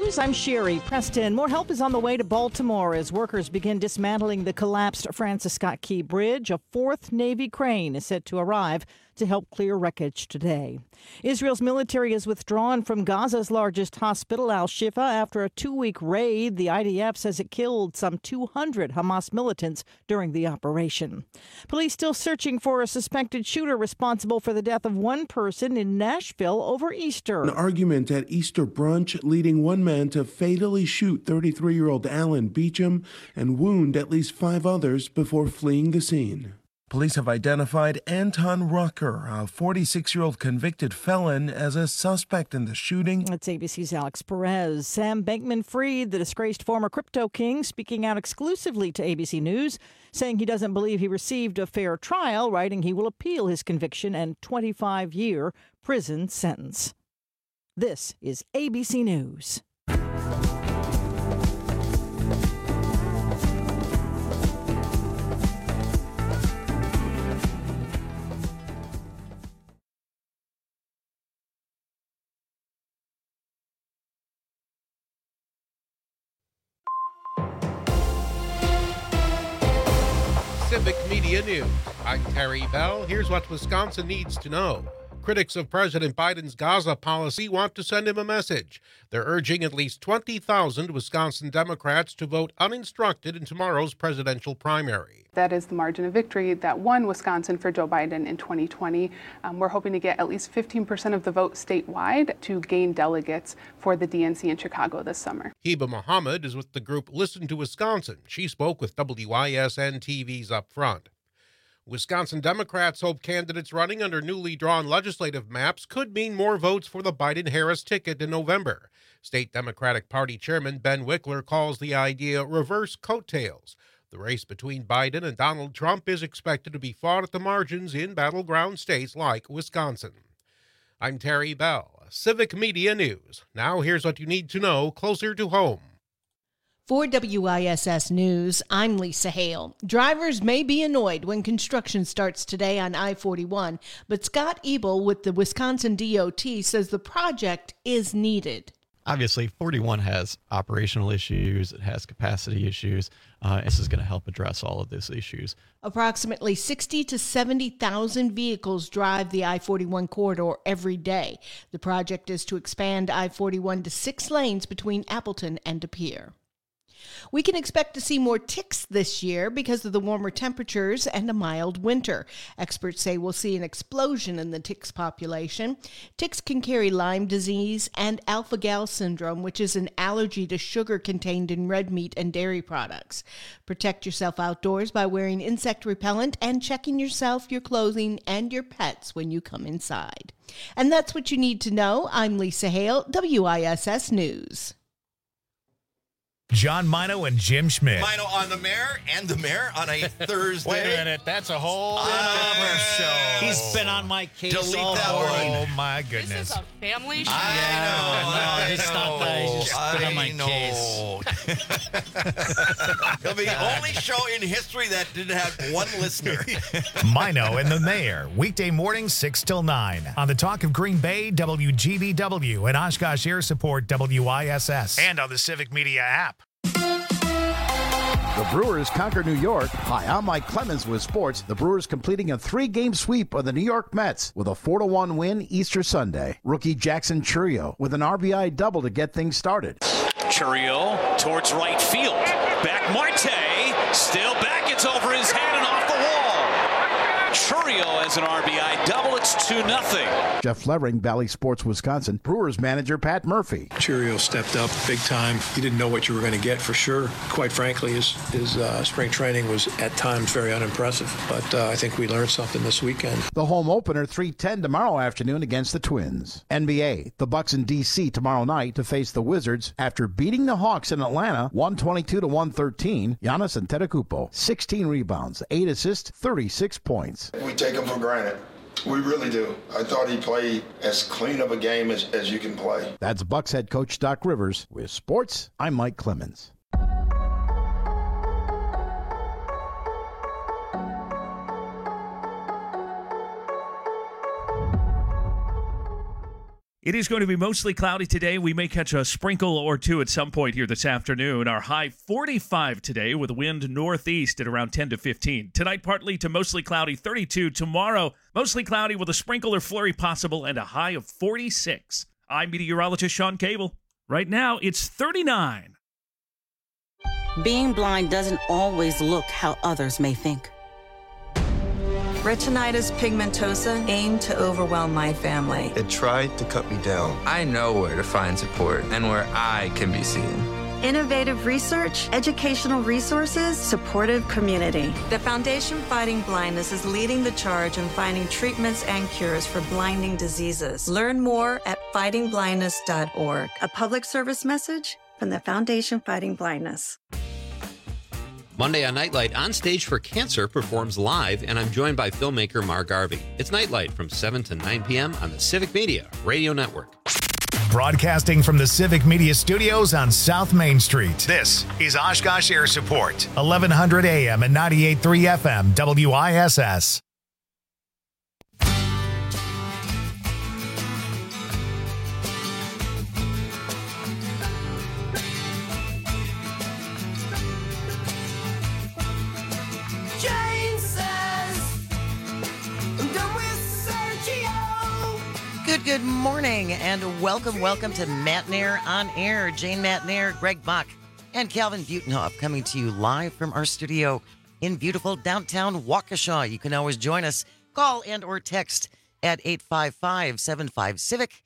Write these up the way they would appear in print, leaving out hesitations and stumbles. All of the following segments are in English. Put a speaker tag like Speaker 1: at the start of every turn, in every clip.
Speaker 1: News, I'm Sherry Preston. More help is on the way to Baltimore as workers begin dismantling the collapsed Francis Scott Key Bridge. A fourth Navy crane is set to arrive to help clear wreckage today. Israel's military has withdrawn from Gaza's largest hospital, Al-Shifa, after a 2-week raid. The IDF says it killed some 200 Hamas militants during the operation. Police still searching for a suspected shooter responsible for the death of one person in Nashville over Easter.
Speaker 2: An argument at Easter brunch leading one man to fatally shoot 33-year-old Alan Beecham and wound at least 5 others before fleeing the scene. Police have identified Anton Rucker, a 46-year-old convicted felon, as a suspect in the shooting.
Speaker 1: That's ABC's Alex Perez. Sam Bankman-Fried, the disgraced former crypto king, speaking out exclusively to ABC News, saying he doesn't believe he received a fair trial, writing he will appeal his conviction and 25-year prison sentence. This is ABC News.
Speaker 3: Civic Media News. I'm Terry Bell. Here's what Wisconsin needs to know. Critics of President Biden's Gaza policy want to send him a message. They're urging at least 20,000 Wisconsin Democrats to vote uninstructed in tomorrow's presidential primary.
Speaker 4: That is the margin of victory that won Wisconsin for Joe Biden in 2020. We're hoping to get at least 15% of the vote statewide to gain delegates for the DNC in Chicago this summer.
Speaker 3: Heba Mohammed is with the group Listen to Wisconsin. She spoke with WYSN TV's Up Front. Wisconsin Democrats hope candidates running under newly drawn legislative maps could mean more votes for the Biden-Harris ticket in November. State Democratic Party Chairman Ben Wickler calls the idea reverse coattails. The race between Biden and Donald Trump is expected to be fought at the margins in battleground states like Wisconsin. I'm Terry Bell, Civic Media News. Now here's what you need to know closer to home.
Speaker 5: For WISS News, I'm Lisa Hale. Drivers may be annoyed when construction starts today on I-41, but Scott Ebel with the Wisconsin DOT says the project is needed.
Speaker 6: Obviously, 41 has operational issues, it has capacity issues. This is going to help address all of these issues.
Speaker 5: Approximately 60 to 70,000 vehicles drive the I-41 corridor every day. The project is to expand I-41 to 6 lanes between Appleton and De Pere. We can expect to see more ticks this year because of the warmer temperatures and a mild winter. Experts say we'll see an explosion in the ticks population. Ticks can carry Lyme disease and alpha-gal syndrome, which is an allergy to sugar contained in red meat and dairy products. Protect yourself outdoors by wearing insect repellent and checking yourself, your clothing, and your pets when you come inside. And that's what you need to know. I'm Lisa Hale, WISS News.
Speaker 7: John Mino and Jim Schmidt.
Speaker 8: Mino on the mayor and the mayor on a Thursday.
Speaker 7: Wait a minute, that's a whole other show.
Speaker 9: He's been on my case
Speaker 8: Delete
Speaker 9: all
Speaker 8: that
Speaker 9: morning.
Speaker 7: Oh my goodness.
Speaker 10: This is a family show.
Speaker 8: I know.
Speaker 9: Just stop that. He's just been on my
Speaker 8: It'll be the only show in history that didn't have one listener.
Speaker 7: Mino and the mayor, weekday mornings 6 till 9 on the Talk of Green Bay, WGBW, and Oshkosh Air Support, WISS, and on the Civic Media app.
Speaker 11: The Brewers conquer New York. Hi, I'm Mike Clemens with sports. The Brewers completing a 3-game sweep of the New York Mets with a 4-1 win Easter Sunday. Rookie Jackson Chourio with an RBI double to get things started.
Speaker 12: Chourio towards right field. Back Marte. Still back. It's over his head and off the wall. Chourio has an RBI double. It's 2-0.
Speaker 11: Jeff Levering, Valley Sports, Wisconsin. Brewers manager Pat Murphy.
Speaker 13: Chourio stepped up big time. You didn't know what you were going to get for sure. Quite frankly, his spring training was at times very unimpressive. But I think we learned something this weekend.
Speaker 11: The home opener 3:10 tomorrow afternoon against the Twins. NBA, the Bucks in D.C. tomorrow night to face the Wizards after beating the Hawks in Atlanta 122-113. Giannis Antetokounmpo, 16 rebounds, 8 assists, 36 points.
Speaker 14: We take him for granted. We really do. I thought he played as clean of a game as you can play.
Speaker 11: That's Bucks head coach Doc Rivers. With sports, I'm Mike Clemens.
Speaker 10: It is going to be mostly cloudy today. We may catch a sprinkle or two at some point here this afternoon. Our high 45 today with wind northeast at around 10 to 15. Tonight, partly to mostly cloudy, 32. Tomorrow, mostly cloudy with a sprinkle or flurry possible and a high of 46. I'm meteorologist Sean Cable. Right now, it's 39.
Speaker 15: Being blind doesn't always look how others may think.
Speaker 16: Retinitis pigmentosa aimed to overwhelm my family.
Speaker 17: It tried to cut me down. I know where to find support and where I can be seen.
Speaker 16: Innovative research, educational resources, supportive community. The Foundation Fighting Blindness is leading the charge in finding treatments and cures for blinding diseases. Learn more at fightingblindness.org. A public service message from the Foundation Fighting Blindness.
Speaker 18: Monday on Nightlight, On Stage for Cancer performs live, and I'm joined by filmmaker Mark Garvey. It's Nightlight from 7 to 9 p.m. on the Civic Media Radio Network.
Speaker 7: Broadcasting from the Civic Media Studios on South Main Street, this is Oshkosh Air Support, 1100 AM and 98.3 FM, WISS.
Speaker 19: Good morning and welcome to Matt Nair on Air. Jane Matt Nair, Greg Bach, and Calvin Butenhoff coming to you live from our studio in beautiful downtown Waukesha. You can always join us, call and or text at 855-75-CIVIC,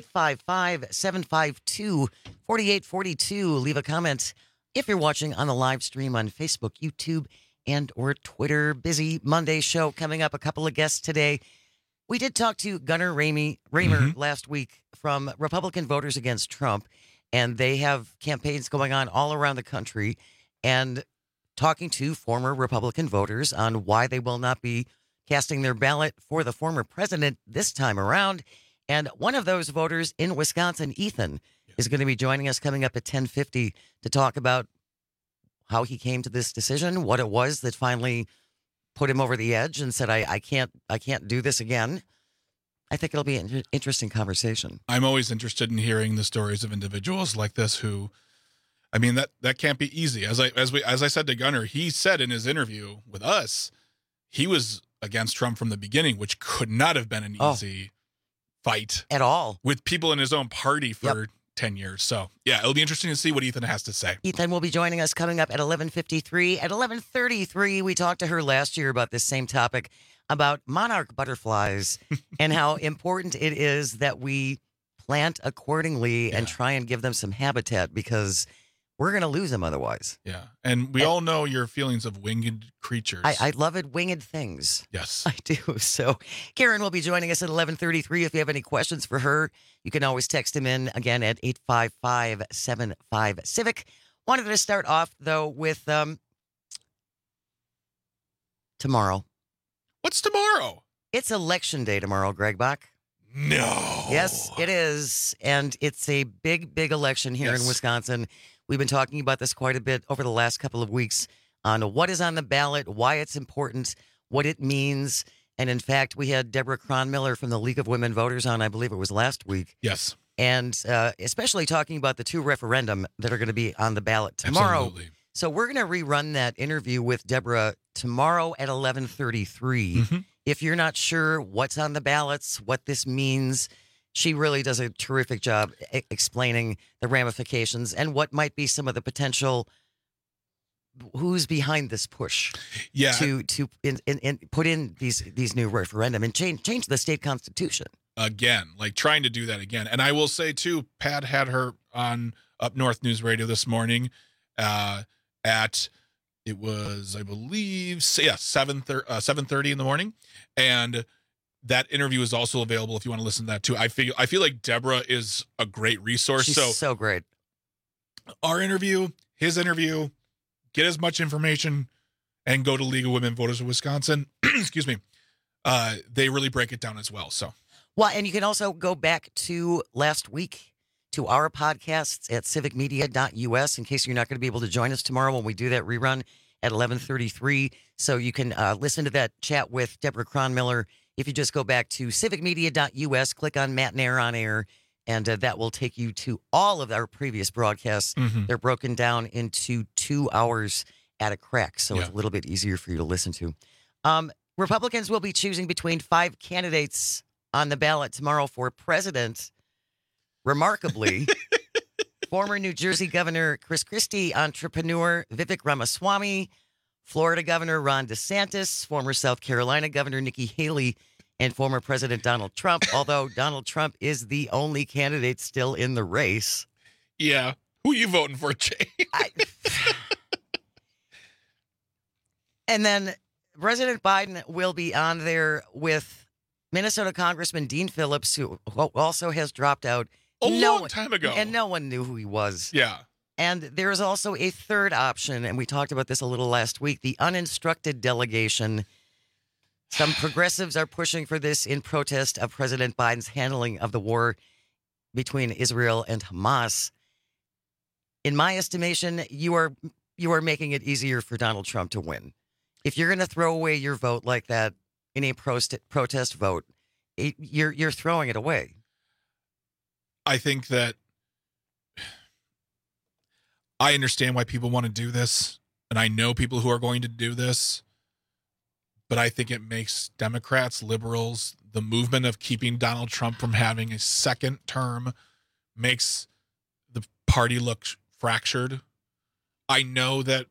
Speaker 19: 855-752-4842. Leave a comment if you're watching on the live stream on Facebook, YouTube, and or Twitter. Busy Monday show coming up. A couple of guests today. We did talk to Gunnar Raymer last week from Republican Voters Against Trump, and they have campaigns going on all around the country and talking to former Republican voters on why they will not be casting their ballot for the former president this time around. And one of those voters in Wisconsin, Ethan, is going to be joining us coming up at 10:50 to talk about how he came to this decision, what it was that finally put him over the edge and said, I can't do this again. I think it'll be an interesting conversation.
Speaker 20: I'm always interested in hearing the stories of individuals like this who, I mean, that can't be easy. As I said to Gunnar, he said in his interview with us, he was against Trump from the beginning, which could not have been an easy fight
Speaker 19: at all
Speaker 20: with people in his own party for 10 years. So, yeah, it'll be interesting to see what Ethan has to say.
Speaker 19: Ethan will be joining us coming up at 11:53. At 11:33, we talked to her last year about this same topic, about monarch butterflies and how important it is that we plant accordingly and try and give them some habitat because we're going to lose them otherwise.
Speaker 20: Yeah. And we all know your feelings of winged creatures.
Speaker 19: I love it, winged things.
Speaker 20: Yes.
Speaker 19: I do. So Karen will be joining us at 11:33. If you have any questions for her, you can always text him in again at 855-75-CIVIC. Wanted to start off, though, with tomorrow.
Speaker 20: What's tomorrow?
Speaker 19: It's Election Day tomorrow, Greg Bach.
Speaker 20: No.
Speaker 19: Yes, it is. And it's a big, big election here in Wisconsin. We've been talking about this quite a bit over the last couple of weeks on what is on the ballot, why it's important, what it means. And in fact, we had Deborah Cronmiller from the League of Women Voters on, I believe it was last week.
Speaker 20: Yes.
Speaker 19: And especially talking about the two referendum that are going to be on the ballot tomorrow.
Speaker 20: Absolutely.
Speaker 19: So we're going to rerun that interview with Deborah tomorrow at 11:33. If you're not sure what's on the ballots, what this means, she really does a terrific job explaining the ramifications and what might be some of the potential, who's behind this push to put in these new referendum and change the state constitution.
Speaker 20: Again, like trying to do that again. And I will say, too, Pat had her on Up North News Radio this morning it was, I believe, 7:30 in the morning. And that interview is also available if you want to listen to that, too. I feel like Deborah is a great resource.
Speaker 19: She's so great.
Speaker 20: Our interview, his interview, get as much information and go to League of Women Voters of Wisconsin. Excuse me. They really break it down as well. So.
Speaker 19: Well, and you can also go back to last week to our podcasts at civicmedia.us in case you're not going to be able to join us tomorrow when we do that rerun at 11:33. So you can listen to that chat with Deborah Cronmiller if you just go back to civicmedia.us, click on Matt Nair on Air, And that will take you to all of our previous broadcasts.
Speaker 20: Mhm.
Speaker 19: They're broken down into 2 hours at a crack, so it's a little bit easier for you to listen to. Republicans will be choosing between 5 candidates on the ballot tomorrow for president. Remarkably, former New Jersey Governor Chris Christie, entrepreneur Vivek Ramaswamy, Florida Governor Ron DeSantis, former South Carolina Governor Nikki Haley, and former President Donald Trump, although Donald Trump is the only candidate still in the race.
Speaker 20: Yeah. Who are you voting for, Jay?
Speaker 19: And then President Biden will be on there with Minnesota Congressman Dean Phillips, who also has dropped out
Speaker 20: A long time ago.
Speaker 19: And no one knew who he was.
Speaker 20: Yeah.
Speaker 19: And there's also a third option, and we talked about this a little last week, the uninstructed delegation. Some progressives are pushing for this in protest of President Biden's handling of the war between Israel and Hamas. In my estimation, you are making it easier for Donald Trump to win. If you're going to throw away your vote like that in a protest vote, you're throwing it away.
Speaker 20: I think that I understand why people want to do this, and I know people who are going to do this, but I think it makes Democrats, liberals, the movement of keeping Donald Trump from having a second term makes the party look fractured. I know that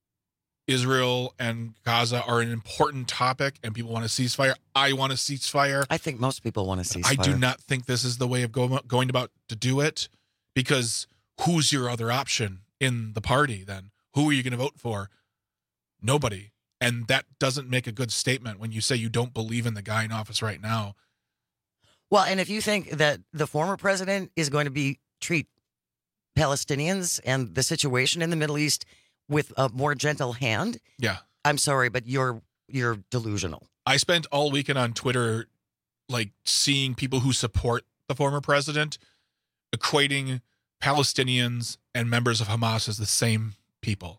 Speaker 20: Israel and Gaza are an important topic and people want a ceasefire. I want a ceasefire.
Speaker 19: I think most people want a ceasefire.
Speaker 20: I do not think this is the way of going about to do it, because who's your other option in the party then? Who are you going to vote for? Nobody. And that doesn't make a good statement when you say you don't believe in the guy in office right now.
Speaker 19: Well, and if you think that the former president is going to treat Palestinians and the situation in the Middle East with a more gentle hand,
Speaker 20: yeah,
Speaker 19: I'm sorry, but you're delusional.
Speaker 20: I spent all weekend on Twitter, like, seeing people who support the former president equating Palestinians and members of Hamas as the same people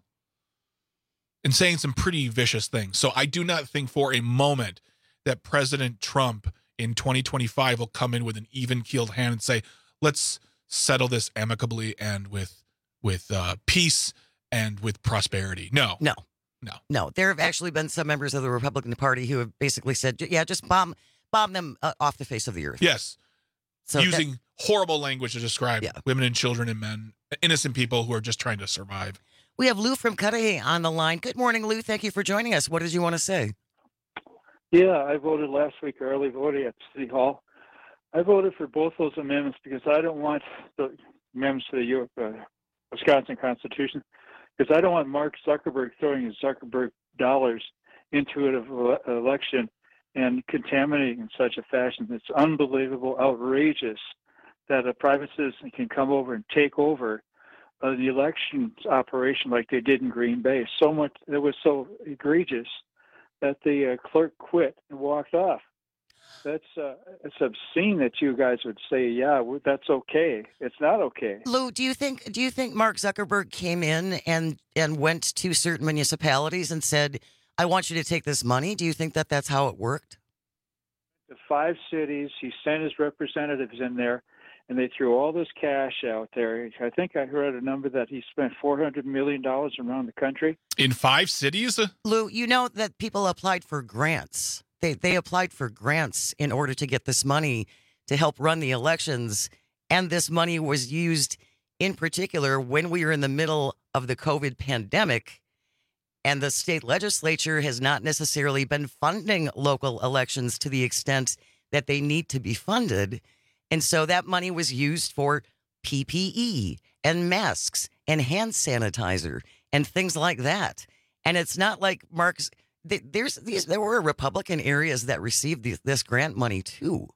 Speaker 20: and saying some pretty vicious things. So I do not think for a moment that President Trump in 2025 will come in with an even-keeled hand and say, let's settle this amicably and with peace and with prosperity. No.
Speaker 19: There have actually been some members of the Republican Party who have basically said, yeah, just bomb them off the face of the earth.
Speaker 20: Yes.
Speaker 19: So
Speaker 20: using horrible language to describe women and children and men, innocent people who are just trying to survive.
Speaker 19: We have Lou from Cudahy on the line. Good morning, Lou. Thank you for joining us. What did you want to say?
Speaker 21: Yeah, I voted last week, early voting at City Hall. I voted for both those amendments because I don't want the amendments to the Wisconsin Constitution, because I don't want Mark Zuckerberg throwing his Zuckerberg dollars into an election and contaminating in such a fashion. It's unbelievable, outrageous that a private citizen can come over and take over the elections operation like they did in Green Bay. So much, it was so egregious that the clerk quit and walked off. It's obscene that you guys would say, yeah, that's okay. It's not okay.
Speaker 19: Lou, do you think Mark Zuckerberg came in and went to certain municipalities and said, I want you to take this money? Do you think that that's how it worked?
Speaker 21: The 5 cities, he sent his representatives in there, and they threw all this cash out there. I think I heard a number that he spent $400 million around the country.
Speaker 20: In 5 cities?
Speaker 19: Lou, you know that people applied for grants. They applied for grants in order to get this money to help run the elections. And this money was used in particular when we were in the middle of the COVID pandemic. And the state legislature has not necessarily been funding local elections to the extent that they need to be funded. And so that money was used for PPE and masks and hand sanitizer and things like that. And it's not like Mark's. There were Republican areas that received this grant money too.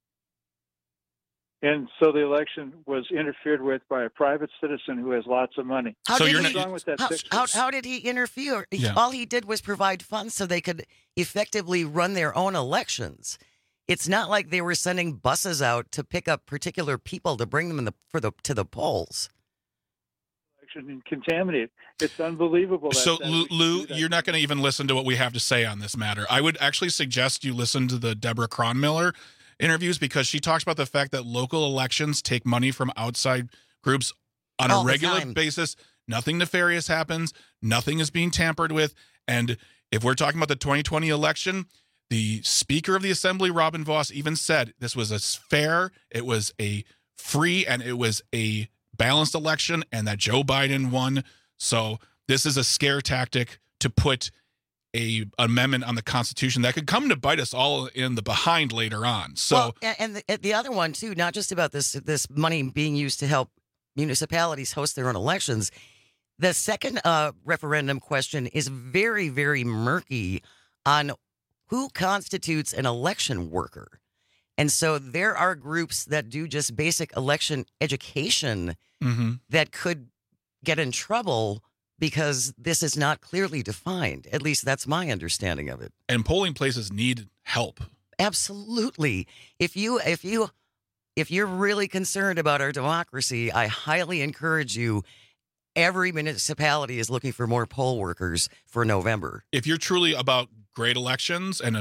Speaker 21: And so the election was interfered with by a private citizen who has lots of money.
Speaker 19: How did he interfere?
Speaker 21: Yeah.
Speaker 19: All he did was provide funds so they could effectively run their own elections. It's not like they were sending buses out to pick up particular people to bring them to the polls.
Speaker 21: And contaminate. It's unbelievable.
Speaker 20: So, Lou, you're not going to even listen to what we have to say on this matter. I would actually suggest you listen to the Deborah Cronmiller interviews because she talks about the fact that local elections take money from outside groups on a regular basis. Nothing nefarious happens. Nothing is being tampered with. And if we're talking about the 2020 election, the Speaker of the Assembly, Robin Vos, even said this was a fair, it was a free, and it was a balanced election, and that Joe Biden won. So this is a scare tactic to put a amendment on the Constitution that could come to bite us all in the behind later on. So,
Speaker 19: well, and the other one too, not just about this money being used to help municipalities host their own elections. The second referendum question is very, very murky on who constitutes an election worker. And so there are groups that do just basic election education that could get in trouble because this is not clearly defined. At least that's my understanding of it.
Speaker 20: And polling places need help.
Speaker 19: Absolutely. If you're really concerned about our democracy, I highly encourage you. Every municipality is looking for more poll workers for November.
Speaker 20: If you're truly about great elections and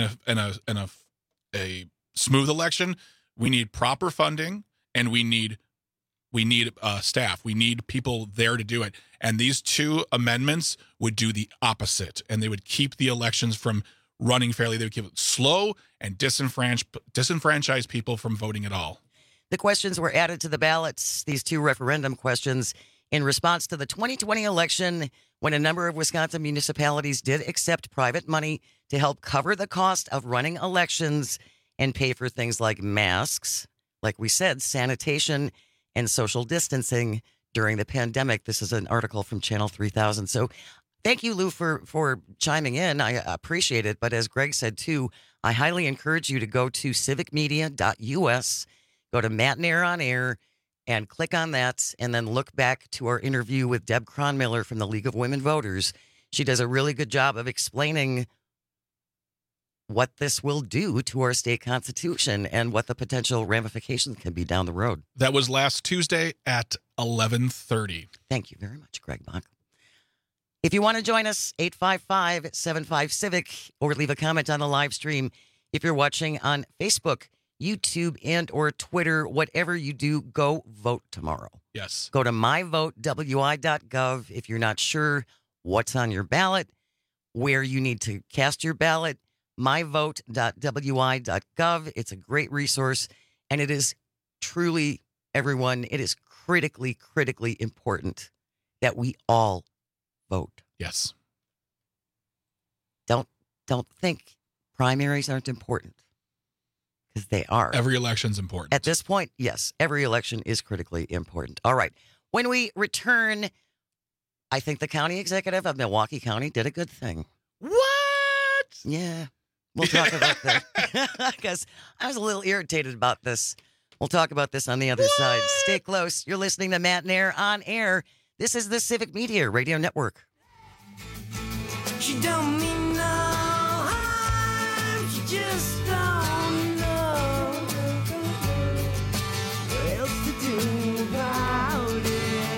Speaker 20: a smooth election, we need proper funding and we need staff. We need people there to do it. And these two amendments would do the opposite, and they would keep the elections from running fairly. They would keep it slow and disenfranchise people from voting at all.
Speaker 19: The questions were added to the ballots, these two referendum questions, in response to the 2020 election, when a number of Wisconsin municipalities did accept private money to help cover the cost of running elections and pay for things like masks, like we said, sanitation, and social distancing during the pandemic. This is an article from Channel 3000. So thank you, Lou, for chiming in. I appreciate it. But as Greg said, too, I highly encourage you to go to civicmedia.us, go to Matt and Air on Air, and click on that, and then look back to our interview with Deb Cronmiller from the League of Women Voters. She does a really good job of explaining what this will do to our state constitution and what the potential ramifications can be down the road.
Speaker 20: That was last Tuesday at 11:30.
Speaker 19: Thank you very much, Greg Bach. If you want to join us, 855-75-CIVIC, or leave a comment on the live stream. If you're watching on Facebook, YouTube, and or Twitter, whatever you do, go vote tomorrow.
Speaker 20: Yes.
Speaker 19: Go to myvotewi.gov if you're not sure what's on your ballot, where you need to cast your ballot, myvote.wi.gov. It's a great resource, and it is truly, everyone, it is critically, critically important that we all vote.
Speaker 20: Yes.
Speaker 19: Don't think primaries aren't important. Because they are.
Speaker 20: Every election's important.
Speaker 19: At this point, yes, every election is critically important. All right. When we return, I think the county executive of Milwaukee County did a good thing.
Speaker 20: What?
Speaker 19: Yeah. We'll talk about that. Because I was a little irritated about this. We'll talk about this on the other side. Stay close. You're listening to Matt and Air on Air. This is the Civic Media Radio Network.
Speaker 2: She don't mean no harm. She just don't know what else to do about it.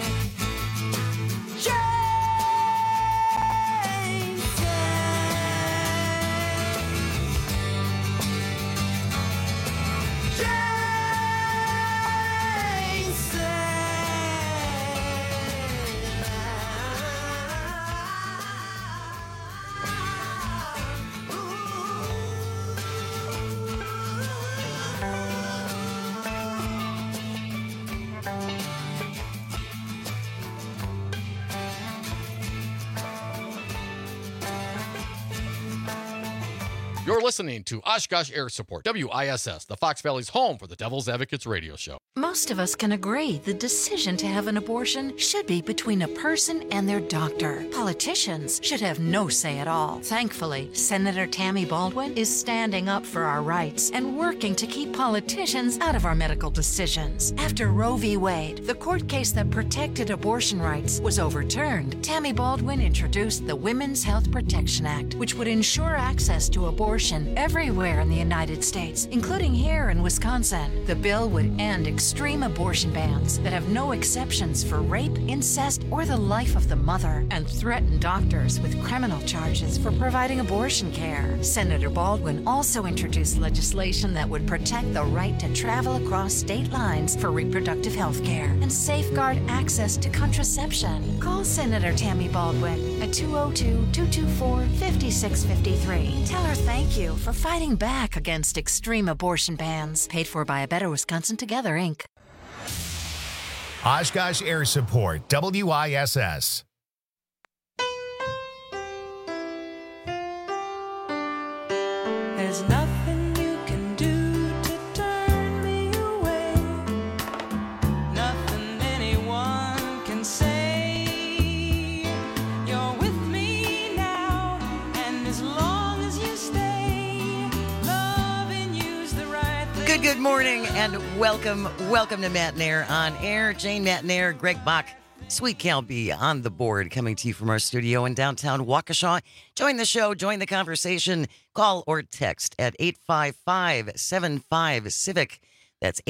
Speaker 22: You're listening to Oshkosh Air Support, WISS, the Fox Valley's home for the Devil's Advocates radio show.
Speaker 23: Most of us can agree the decision to have an abortion should be between a person and their doctor. Politicians should have no say at all. Thankfully, Senator Tammy Baldwin is standing up for our rights and working to keep politicians out of our medical decisions. After Roe v. Wade, the court case that protected abortion rights, was overturned, Tammy Baldwin introduced the Women's Health Protection Act, which would ensure access to abortion abortion everywhere in the United States, including here in Wisconsin. The bill would end extreme abortion bans that have no exceptions for rape, incest, or the life of the mother, and threaten doctors with criminal charges for providing abortion care. Senator Baldwin also introduced legislation that would protect the right to travel across state lines for reproductive health care and safeguard access to contraception. Call Senator Tammy Baldwin at 202-224-5653. Tell her thank you for fighting back against extreme abortion bans. Paid for by A Better Wisconsin Together, Inc.
Speaker 7: Oshkosh Air Support, WISS.
Speaker 2: There's nothing you can do to turn me away. Nothing anyone can say. You're with me now, and as long as you stay, loving you's the right thing.
Speaker 19: Good morning and welcome to Matt Nair on air. Jane Matt Nair, Greg Bach, Sweet Cal B on the board, coming to you from our studio in downtown Waukesha. Join the show, join the conversation, call or text at 855-75-CIVIC. That's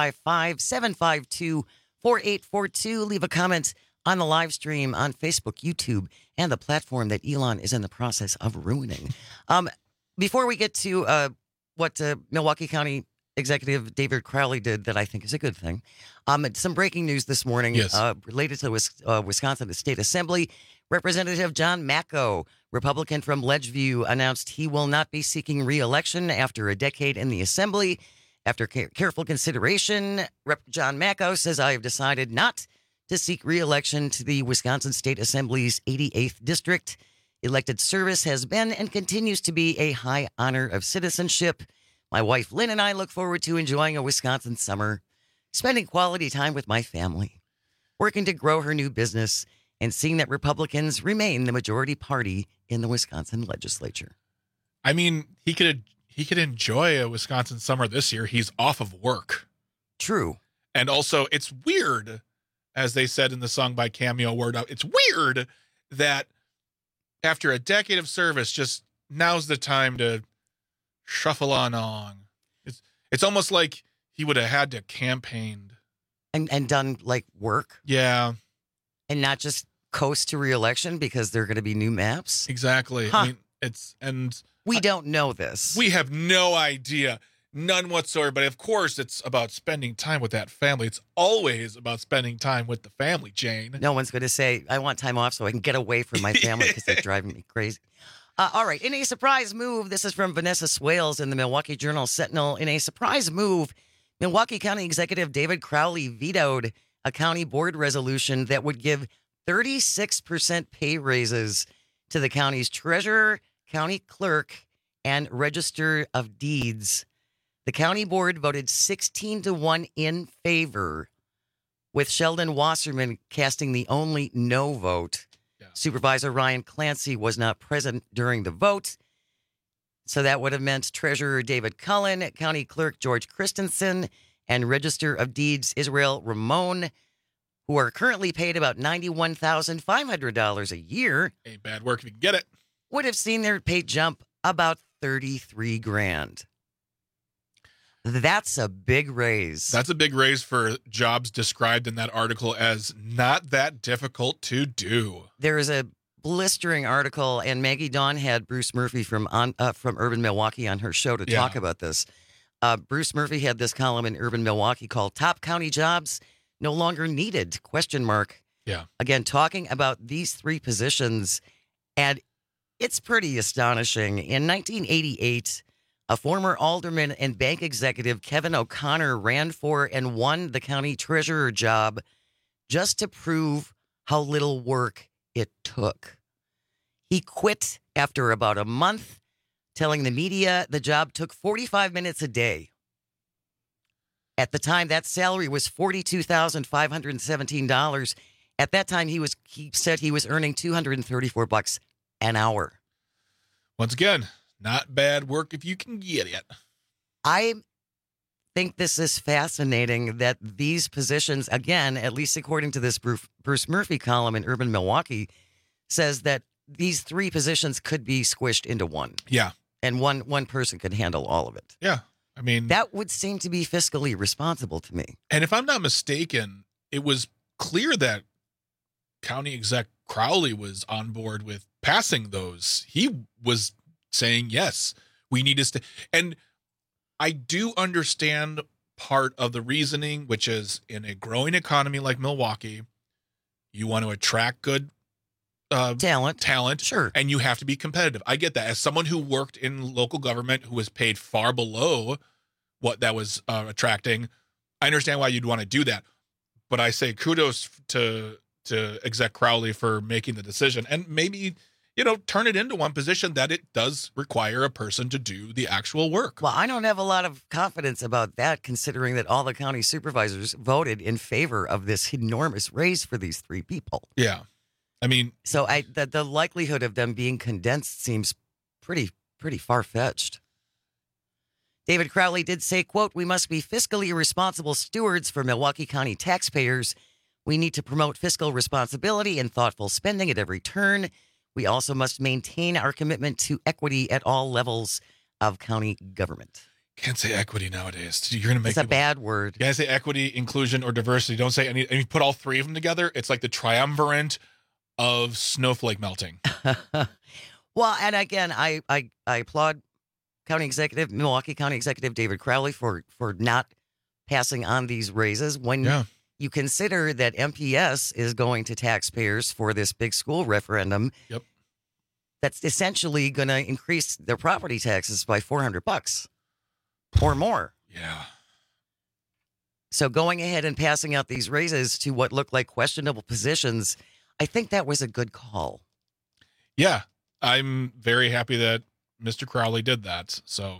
Speaker 19: 855-752-4842. Leave a comment on the live stream on Facebook, YouTube, and the platform that Elon is in the process of ruining. Before we get to what Milwaukee County Executive David Crowley did that I think is a good thing. Some breaking news this morning related to Wisconsin State Assembly. Representative John Macko, Republican from Ledgeview, announced he will not be seeking re-election after a decade in the Assembly. After careful consideration, Rep. John Macko says, I have decided not to seek re-election to the Wisconsin State Assembly's 88th District. Elected service has been and continues to be a high honor of citizenship. My wife, Lynn, and I look forward to enjoying a Wisconsin summer, spending quality time with my family, working to grow her new business, and seeing that Republicans remain the majority party in the Wisconsin legislature.
Speaker 20: I mean, he could enjoy a Wisconsin summer this year. He's off of work.
Speaker 19: True.
Speaker 20: And also, it's weird, as they said in the song by Cameo, Word Up, it's weird that after a decade of service, just now's the time to shuffle on. It's almost like he would have had to campaigned
Speaker 19: and done like work.
Speaker 20: Yeah.
Speaker 19: And not just coast to re-election because there are going to be new maps.
Speaker 20: Exactly.
Speaker 19: Huh.
Speaker 20: I mean,
Speaker 19: we don't know this.
Speaker 20: We have no idea. None whatsoever. But of course, it's about spending time with that family. It's always about spending time with the family, Jane.
Speaker 19: No one's going to say, I want time off so I can get away from my family because they're driving me crazy. All right. In a surprise move, this is from Vanessa Swales in the Milwaukee Journal-Sentinel. In a surprise move, Milwaukee County Executive David Crowley vetoed a county board resolution that would give 36% pay raises to the county's treasurer, county clerk, and register of deeds. The county board voted 16-1 in favor, with Sheldon Wasserman casting the only no vote. Yeah. Supervisor Ryan Clancy was not present during the vote. So that would have meant Treasurer David Cullen, County Clerk George Christensen, and Register of Deeds Israel Ramon, who are currently paid about $91,500 a year.
Speaker 20: Ain't bad work if you can get it.
Speaker 19: Would have seen their pay jump about $33,000. That's a big raise.
Speaker 20: That's a big raise for jobs described in that article as not that difficult to do.
Speaker 19: There is a blistering article, and Maggie Dawn had Bruce Murphy from Urban Milwaukee on her show to talk about this. Bruce Murphy had this column in Urban Milwaukee called "Top County Jobs No Longer Needed?" ?
Speaker 20: Yeah.
Speaker 19: Again, talking about these three positions, and it's pretty astonishing. In 1988, a former alderman and bank executive, Kevin O'Connor, ran for and won the county treasurer job just to prove how little work it took. He quit after about a month, telling the media the job took 45 minutes a day. At the time, that salary was $42,517. At that time, he said he was earning $234 an hour.
Speaker 20: Once again, not bad work if you can get it.
Speaker 19: I think this is fascinating that these positions, again, at least according to this Bruce Murphy column in Urban Milwaukee, says that these three positions could be squished into one.
Speaker 20: Yeah.
Speaker 19: and one person could handle all of it.
Speaker 20: Yeah. I mean,
Speaker 19: that would seem to be fiscally responsible to me.
Speaker 20: And if I'm not mistaken, it was clear that County Exec Crowley was on board with passing those. He was saying, yes, we need to stay. And I do understand part of the reasoning, which is in a growing economy like Milwaukee, you want to attract good talent,
Speaker 19: sure,
Speaker 20: and you have to be competitive. I get that. As someone who worked in local government who was paid far below what that was attracting, I understand why you'd want to do that. But I say kudos to Exec Crowley for making the decision, and maybe, turn it into one position that it does require a person to do the actual work.
Speaker 19: Well, I don't have a lot of confidence about that, considering that all the county supervisors voted in favor of this enormous raise for these three people.
Speaker 20: Yeah. I mean,
Speaker 19: so the likelihood of them being condensed seems pretty far-fetched. David Crowley did say, quote, "We must be fiscally responsible stewards for Milwaukee County taxpayers. We need to promote fiscal responsibility and thoughtful spending at every turn. We also must maintain our commitment to equity at all levels of county government."
Speaker 20: Can't say equity nowadays. You're going to make
Speaker 19: it's a bad word.
Speaker 20: You gotta say equity, inclusion, or diversity. Don't say any. And you put all three of them together, it's like the triumvirate of snowflake melting.
Speaker 19: Well, and again, I applaud Milwaukee County Executive David Crowley for not passing on these raises when you consider that MPS is going to taxpayers for this big school referendum.
Speaker 20: Yep.
Speaker 19: That's essentially going to increase their property taxes by $400 or more.
Speaker 20: Yeah.
Speaker 19: So going ahead and passing out these raises to what look like questionable positions, I think that was a good call.
Speaker 20: Yeah. I'm very happy that Mr. Crowley did that. So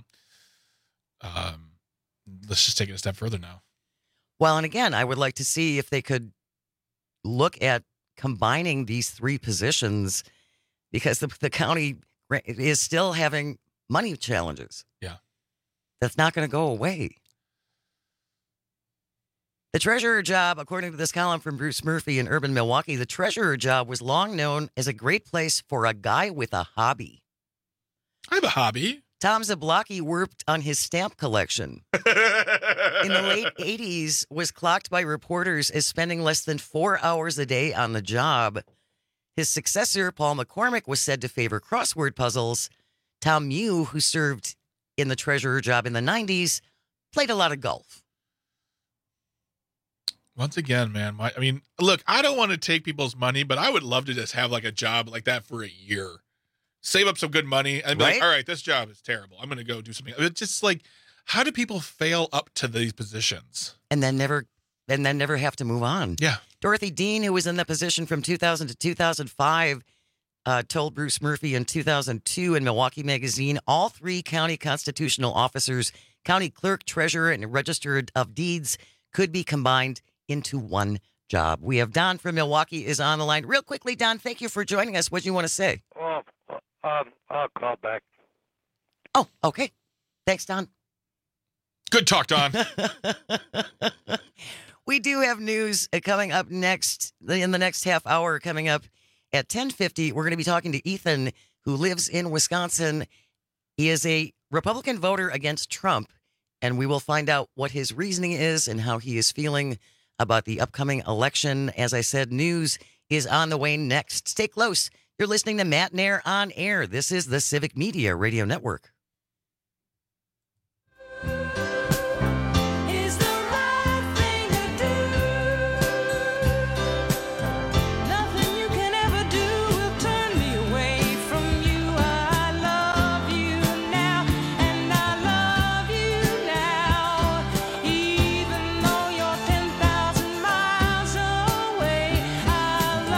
Speaker 20: let's just take it a step further now.
Speaker 19: Well, and again, I would like to see if they could look at combining these three positions, because the county is still having money challenges.
Speaker 20: Yeah.
Speaker 19: That's not going to go away. The treasurer job, according to this column from Bruce Murphy in Urban Milwaukee, the treasurer job was long known as a great place for a guy with a hobby.
Speaker 20: I have a hobby.
Speaker 19: Tom Zablocki worked on his stamp collection. In the late 80s, was clocked by reporters as spending less than 4 hours a day on the job. His successor, Paul McCormick, was said to favor crossword puzzles. Tom Mew, who served in the treasurer job in the 90s, played a lot of golf.
Speaker 20: Once again, man, look, I don't want to take people's money, but I would love to just have like a job like that for a year. Save up some good money and be like, all right, this job is terrible. I'm going to go do something. It's just like, how do people fail up to these positions?
Speaker 19: And then never have to move on.
Speaker 20: Yeah.
Speaker 19: Dorothy Dean, who was in the position from 2000 to 2005, told Bruce Murphy in 2002 in Milwaukee Magazine, all three county constitutional officers, county clerk, treasurer, and register of deeds could be combined into one job. We have Don from Milwaukee is on the line. Real quickly, Don, thank you for joining us. What do you want to say?
Speaker 1: I'll call back.
Speaker 19: Oh, okay. Thanks, Don.
Speaker 20: Good talk, Don.
Speaker 19: We do have news coming up next, in the next half hour, coming up at 10:50. We're going to be talking to Ethan, who lives in Wisconsin. He is a Republican voter against Trump, and we will find out what his reasoning is and how he is feeling about the upcoming election. As I said, news is on the way next. Stay close. You're listening to Matt Nair on Air. This is the Civic Media Radio Network.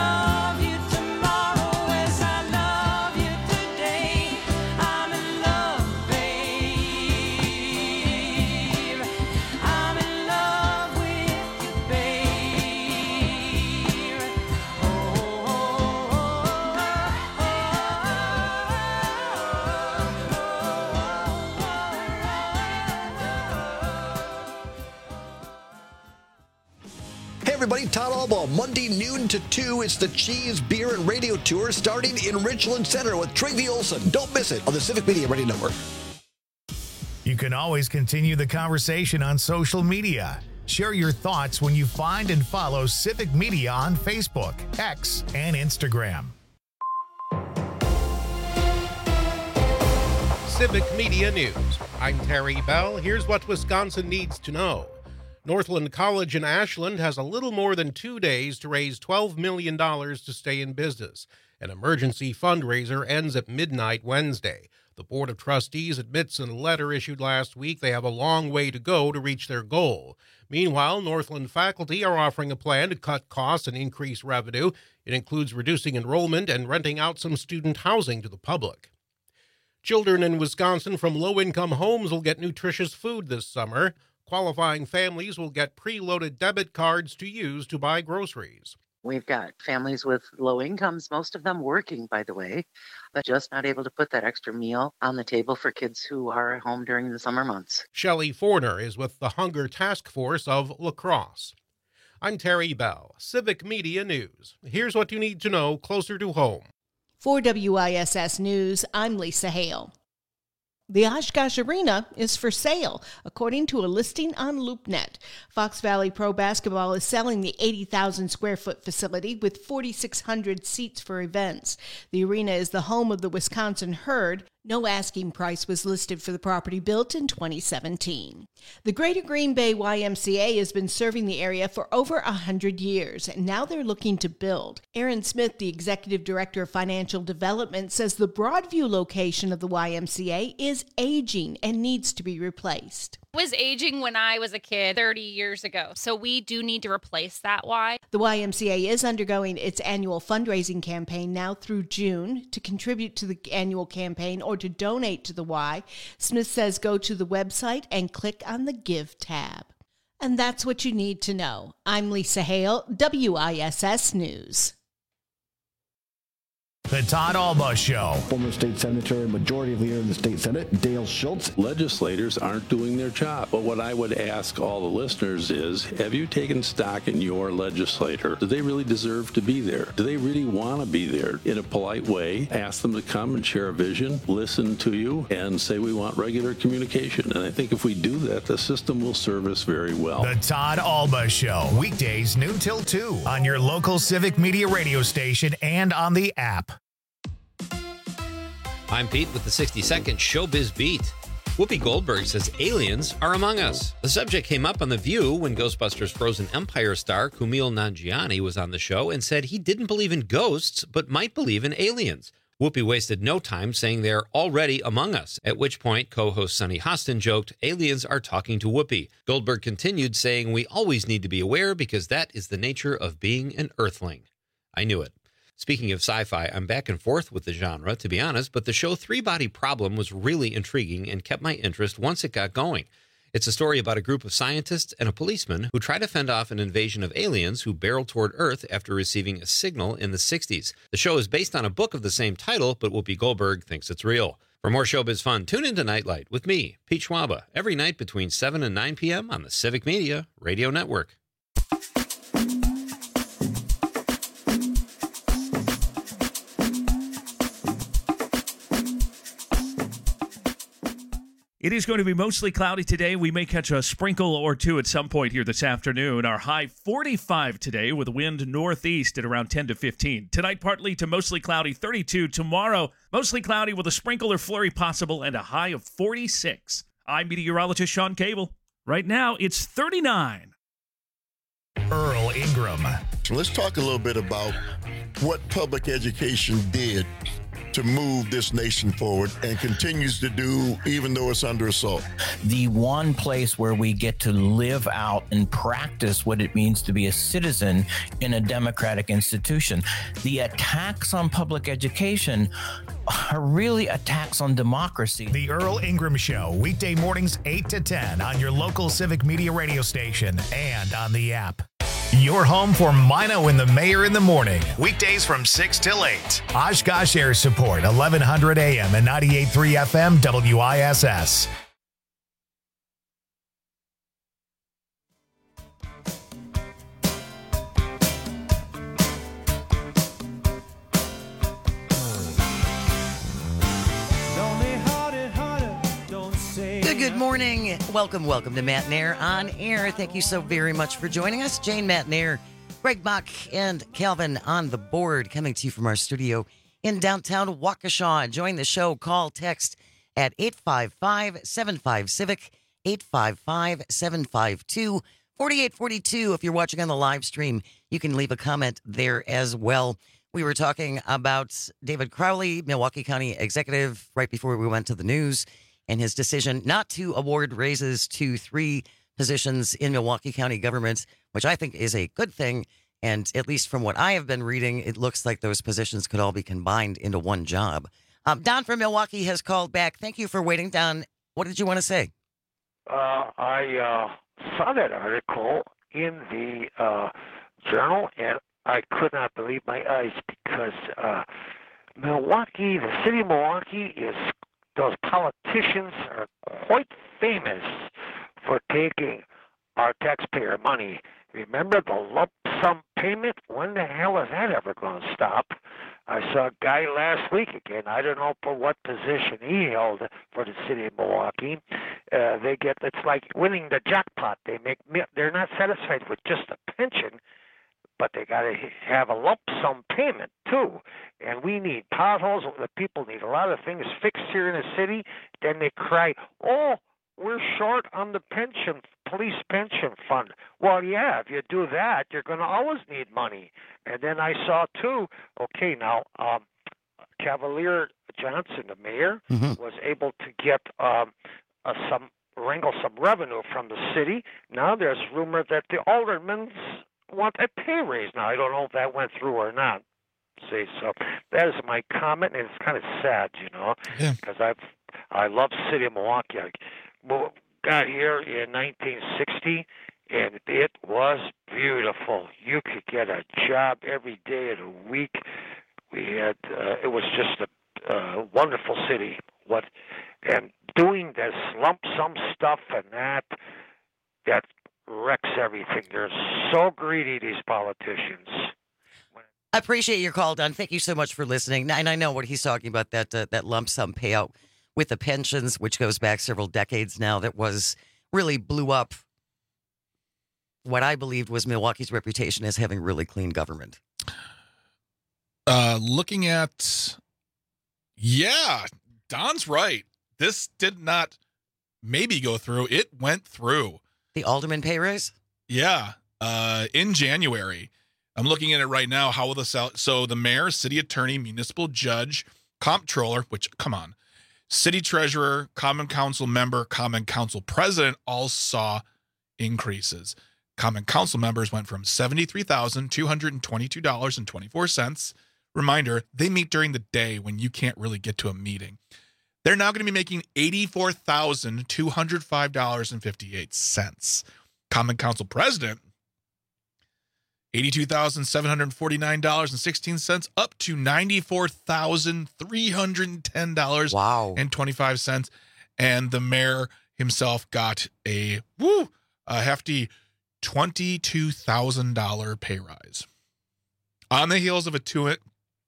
Speaker 2: I'm in love.
Speaker 3: everybody. Todd Albaugh, Monday noon to 2. It's the Cheese, Beer, and Radio Tour starting in Richland Center with Tracy Olson. Don't miss it on the Civic Media Radio Network.
Speaker 7: You can always continue the conversation on social media. Share your thoughts when you find and follow Civic Media on Facebook, X, and Instagram.
Speaker 4: Civic Media News. I'm Terry Bell. Here's what Wisconsin needs to know. Northland College in Ashland has a little more than 2 days to raise $12 million to stay in business. An emergency fundraiser ends at midnight Wednesday. The Board of Trustees admits in a letter issued last week they have a long way to go to reach their goal. Meanwhile, Northland faculty are offering a plan to cut costs and increase revenue. It includes reducing enrollment and renting out some student housing to the public. Children in Wisconsin from low-income homes will get nutritious food this summer. Qualifying families will get preloaded debit cards to use to buy groceries.
Speaker 6: We've got families with low incomes, most of them working, by the way, but just not able to put that extra meal on the table for kids who are at home during the summer months.
Speaker 4: Shelley Forner is with the Hunger Task Force of La Crosse. I'm Terry Bell, Civic Media News. Here's what you need to know closer to home.
Speaker 5: For WISS News, I'm Lisa Hale. The Oshkosh Arena is for sale, according to a listing on LoopNet. Fox Valley Pro Basketball is selling the 80,000 square foot facility with 4,600 seats for events. The arena is the home of the Wisconsin Herd. No asking price was listed for the property built in 2017. The Greater Green Bay YMCA has been serving the area for over 100 years, and now they're looking to build. Aaron Smith, the Executive Director of Financial Development, says the Broadview location of the YMCA is aging and needs to be replaced.
Speaker 24: It was aging when I was a kid 30 years ago, so we do need to replace that Y.
Speaker 5: The YMCA is undergoing its annual fundraising campaign now through June. To contribute to the annual campaign or to donate to the Y, Smith says go to the website and click on the Give tab. And that's what you need to know. I'm Lisa Hale, WISS News.
Speaker 7: The Todd Albaugh Show.
Speaker 11: Former state senator and majority leader in the state senate, Dale Schultz.
Speaker 25: Legislators aren't doing their job. But what I would ask all the listeners is, have you taken stock in your legislator? Do they really deserve to be there? Do they really want to be there? In a polite way, ask them to come and share a vision, listen to you, and say we want regular communication. And I think if we do that, the system will serve us very well.
Speaker 7: The Todd Albaugh Show. Weekdays noon till 2 on your local Civic Media radio station and on the app.
Speaker 18: I'm Pete with the 60-second Showbiz Beat. Whoopi Goldberg says aliens are among us. The subject came up on The View when Ghostbusters Frozen Empire star Kumail Nanjiani was on the show and said he didn't believe in ghosts but might believe in aliens. Whoopi wasted no time saying they're already among us, at which point co-host Sunny Hostin joked aliens are talking to Whoopi. Goldberg continued saying we always need to be aware because that is the nature of being an Earthling. I knew it. Speaking of sci-fi, I'm back and forth with the genre, to be honest, but the show Three Body Problem was really intriguing and kept my interest once it got going. It's a story about a group of scientists and a policeman who try to fend off an invasion of aliens who barrel toward Earth after receiving a signal in the 60s. The show is based on a book of the same title, but Whoopi Goldberg thinks it's real. For more showbiz fun, tune into Nightlight with me, Pete Schwaba, every night between 7 and 9 p.m. on the Civic Media Radio Network.
Speaker 10: It is going to be mostly cloudy today. We may catch a sprinkle or two at some point here this afternoon. Our high 45 today with wind northeast at around 10 to 15. Tonight, partly to mostly cloudy, 32. Tomorrow, mostly cloudy with a sprinkle or flurry possible and a high of 46. I'm meteorologist Sean Cable. Right now, it's 39.
Speaker 7: Earl Ingram.
Speaker 26: So let's talk a little bit about what public education did to move this nation forward and continues to do even though it's under assault.
Speaker 27: The one place where we get to live out and practice what it means to be a citizen in a democratic institution. The attacks on public education are really attacks on democracy.
Speaker 7: The Earl Ingram Show, weekday mornings 8 to 10 on your local Civic Media radio station and on the app. Your home for Mino and the Mayor in the morning. Weekdays from 6 till 8. Oshkosh Air Support, 1100 AM and 98.3 FM WISS.
Speaker 19: Good morning. Welcome to Matt Nair on air. Thank you so very much for joining us. Jane, Matt Nair, Greg Bach, and Calvin on the board, coming to you from our studio in downtown Waukesha. Join the show. Call, text at 855-75-CIVIC, 855-752-4842. If you're watching on the live stream, you can leave a comment there as well. We were talking about David Crowley, Milwaukee County executive, right before we went to the news, and his decision not to award raises to 3 positions in Milwaukee County government, which I think is a good thing. And at least from what I have been reading, it looks like those positions could all be combined into one job. Don from Milwaukee has called back. Thank you for waiting, Don. What did you want to say?
Speaker 1: I saw that article in the journal, and I could not believe my eyes because Milwaukee, the city of Milwaukee, those politicians are quite famous for taking our taxpayer money. Remember the lump sum payment? When the hell is that ever going to stop? I saw a guy last week again. I don't know for what position he held for the city of Milwaukee. It's like winning the jackpot. They're not satisfied with just a pension, but they got to have a lump sum payment too. And we need potholes. The people need a lot of things fixed here in the city. Then they cry, "Oh, we're short on the police pension fund." Well, yeah, if you do that, you're going to always need money. And then I saw too. Okay, now Cavalier Johnson, the mayor, was able to get wrangle some revenue from the city. Now there's rumor that the aldermen want a pay raise. Now I don't know if that went through or not. See, so that is my comment, and it's kind of sad, because I love the city of Milwaukee. I got here in 1960, and it was beautiful. You could get a job every day of the week. We had it was just a wonderful city. And doing this lump sum stuff and that wrecks everything. They're so greedy, these politicians.
Speaker 19: I appreciate your call, Don. Thank you so much for listening. And I know what he's talking about, that lump sum payout with the pensions, which goes back several decades now, that really blew up what I believed was Milwaukee's reputation as having really clean government.
Speaker 20: Looking at, Don's right. This did not maybe go through. It went through.
Speaker 19: The alderman pay raise?
Speaker 20: Yeah. In January. I'm looking at it right now. How will so the mayor, city attorney, municipal judge, comptroller, which, come on, city treasurer, common council member, common council president all saw increases. Common council members went from $73,222.24. Reminder, they meet during the day when you can't really get to a meeting. They're now going to be making $84,205.58. Common council president, $82,749.16, up to $94,310.25. And the mayor himself got a hefty $22,000 pay rise on the heels of a 2%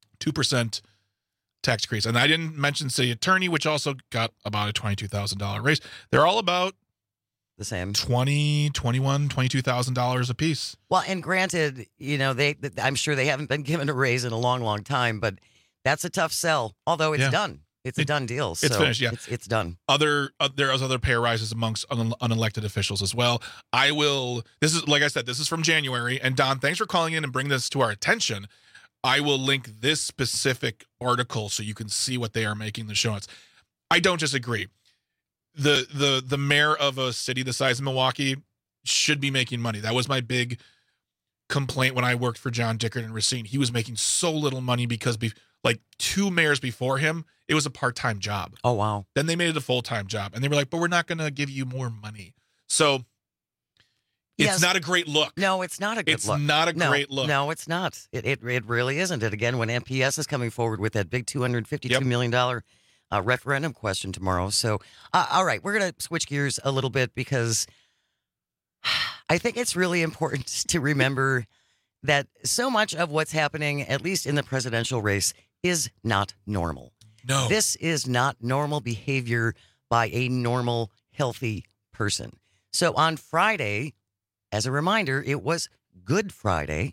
Speaker 20: tax increase. And I didn't mention city attorney, which also got about a $22,000 raise. They're all about
Speaker 19: the same,
Speaker 20: $22,000 a piece.
Speaker 19: Well, and granted, I'm sure they haven't been given a raise in a long, long time, but that's a tough sell. Although it's done. It's a done deal.
Speaker 20: It's finished, yeah.
Speaker 19: It's done.
Speaker 20: There are other pay rises amongst unelected officials as well. This is, like I said, this is from January. And Don, thanks for calling in and bringing this to our attention. I will link this specific article so you can see what they are making the show notes. I don't disagree. The mayor of a city the size of Milwaukee should be making money. That was my big complaint when I worked for John Dickert and Racine. He was making so little money because like 2 mayors before him, it was a part-time job.
Speaker 19: Oh, wow.
Speaker 20: Then they made it a full-time job. And they were like, but we're not going to give you more money. So it's not a great look.
Speaker 19: No, it's not a good look.
Speaker 20: It's not a great look.
Speaker 19: No, it's not. It really isn't. And again, when MPS is coming forward with that big $252 million referendum question tomorrow. So, all right, we're going to switch gears a little bit because I think it's really important to remember that so much of what's happening, at least in the presidential race, is not normal.
Speaker 20: No.
Speaker 19: This is not normal behavior by a normal, healthy person. So on Friday, as a reminder, it was Good Friday.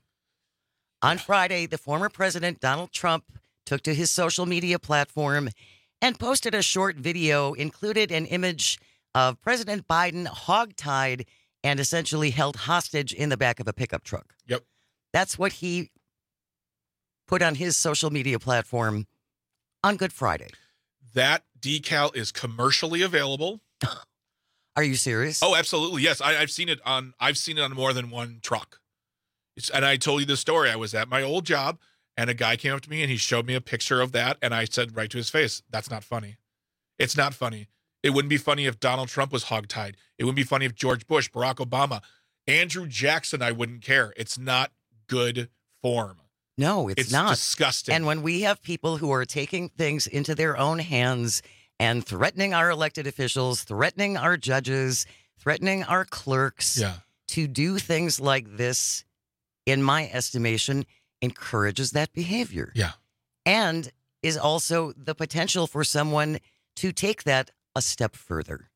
Speaker 19: On Friday, the former president, Donald Trump, took to his social media platform and posted a short video, included an image of President Biden hogtied and essentially held hostage in the back of a pickup truck.
Speaker 20: Yep.
Speaker 19: That's what he put on his social media platform on Good Friday.
Speaker 20: That decal is commercially available.
Speaker 19: Are you serious?
Speaker 20: Oh, absolutely. Yes. I've seen it on more than one truck. And I told you the story. I was at my old job and a guy came up to me and he showed me a picture of that. And I said right to his face, that's not funny. It's not funny. It wouldn't be funny if Donald Trump was hogtied. It wouldn't be funny if George Bush, Barack Obama, Andrew Jackson, I wouldn't care. It's not good form.
Speaker 19: No, it's not.
Speaker 20: It's disgusting.
Speaker 19: And when we have people who are taking things into their own hands and threatening our elected officials, threatening our judges, threatening our clerks to do things like this, in my estimation, encourages that behavior.
Speaker 20: Yeah.
Speaker 19: And is also the potential for someone to take that a step further.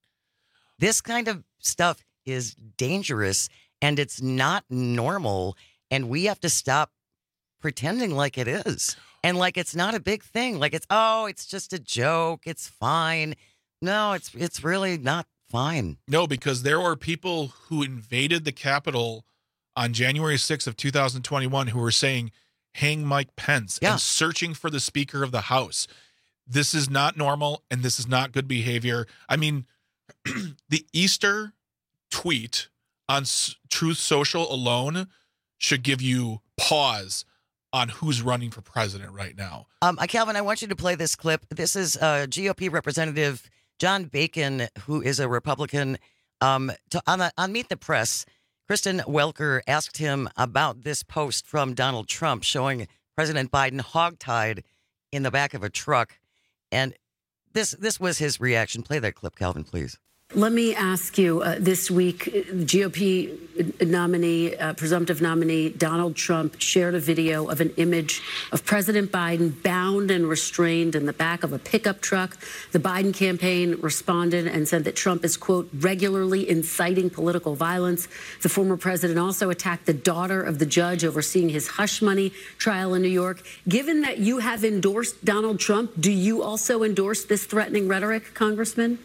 Speaker 19: This kind of stuff is dangerous and it's not normal. And we have to stop pretending like it is. And like it's not a big thing. Like it's just a joke. It's fine. No, it's really not fine.
Speaker 20: No, because there were people who invaded the Capitol on January 6th of 2021 who were saying, hang Mike Pence, and searching for the Speaker of the House. This is not normal, and this is not good behavior. I mean, the Easter tweet on Truth Social alone should give you pause on who's running for president right now.
Speaker 19: Calvin, I want you to play this clip. This is GOP Representative John Bacon, who is a Republican. On Meet the Press, Kristen Welker asked him about this post from Donald Trump showing President Biden hogtied in the back of a truck. And this was his reaction. Play that clip, Calvin, please.
Speaker 8: Let me ask you, this week, GOP nominee, presumptive nominee Donald Trump shared a video of an image of President Biden bound and restrained in the back of a pickup truck. The Biden campaign responded and said that Trump is, quote, regularly inciting political violence. The former president also attacked the daughter of the judge overseeing his hush money trial in New York. Given that you have endorsed Donald Trump, do you also endorse this threatening rhetoric, Congressman?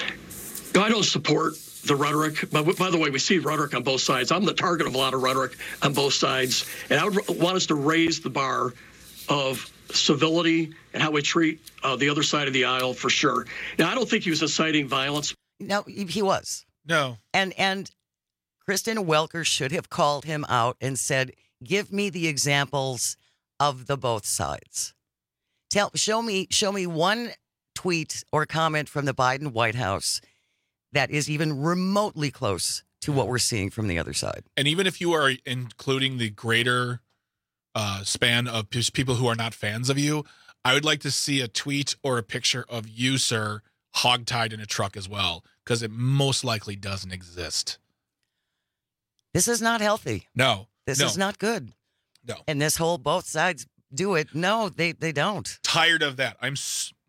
Speaker 9: I don't support the rhetoric. But by the way, we see rhetoric on both sides. I'm the target of a lot of rhetoric on both sides. And I would want us to raise the bar of civility and how we treat the other side of the aisle for sure. Now, I don't think he was inciting violence.
Speaker 19: No, he was.
Speaker 20: No.
Speaker 19: And Kristen Welker should have called him out and said, give me the examples of the both sides. Show me one tweet or comment from the Biden White House that is even remotely close to what we're seeing from the other side.
Speaker 20: And even if you are including the greater span of people who are not fans of you, I would like to see a tweet or a picture of you, sir, hogtied in a truck as well, because it most likely doesn't exist.
Speaker 19: This is not healthy.
Speaker 20: No.
Speaker 19: This is not good.
Speaker 20: No.
Speaker 19: And this whole both sides do it. No, they don't.
Speaker 20: Tired of that. I'm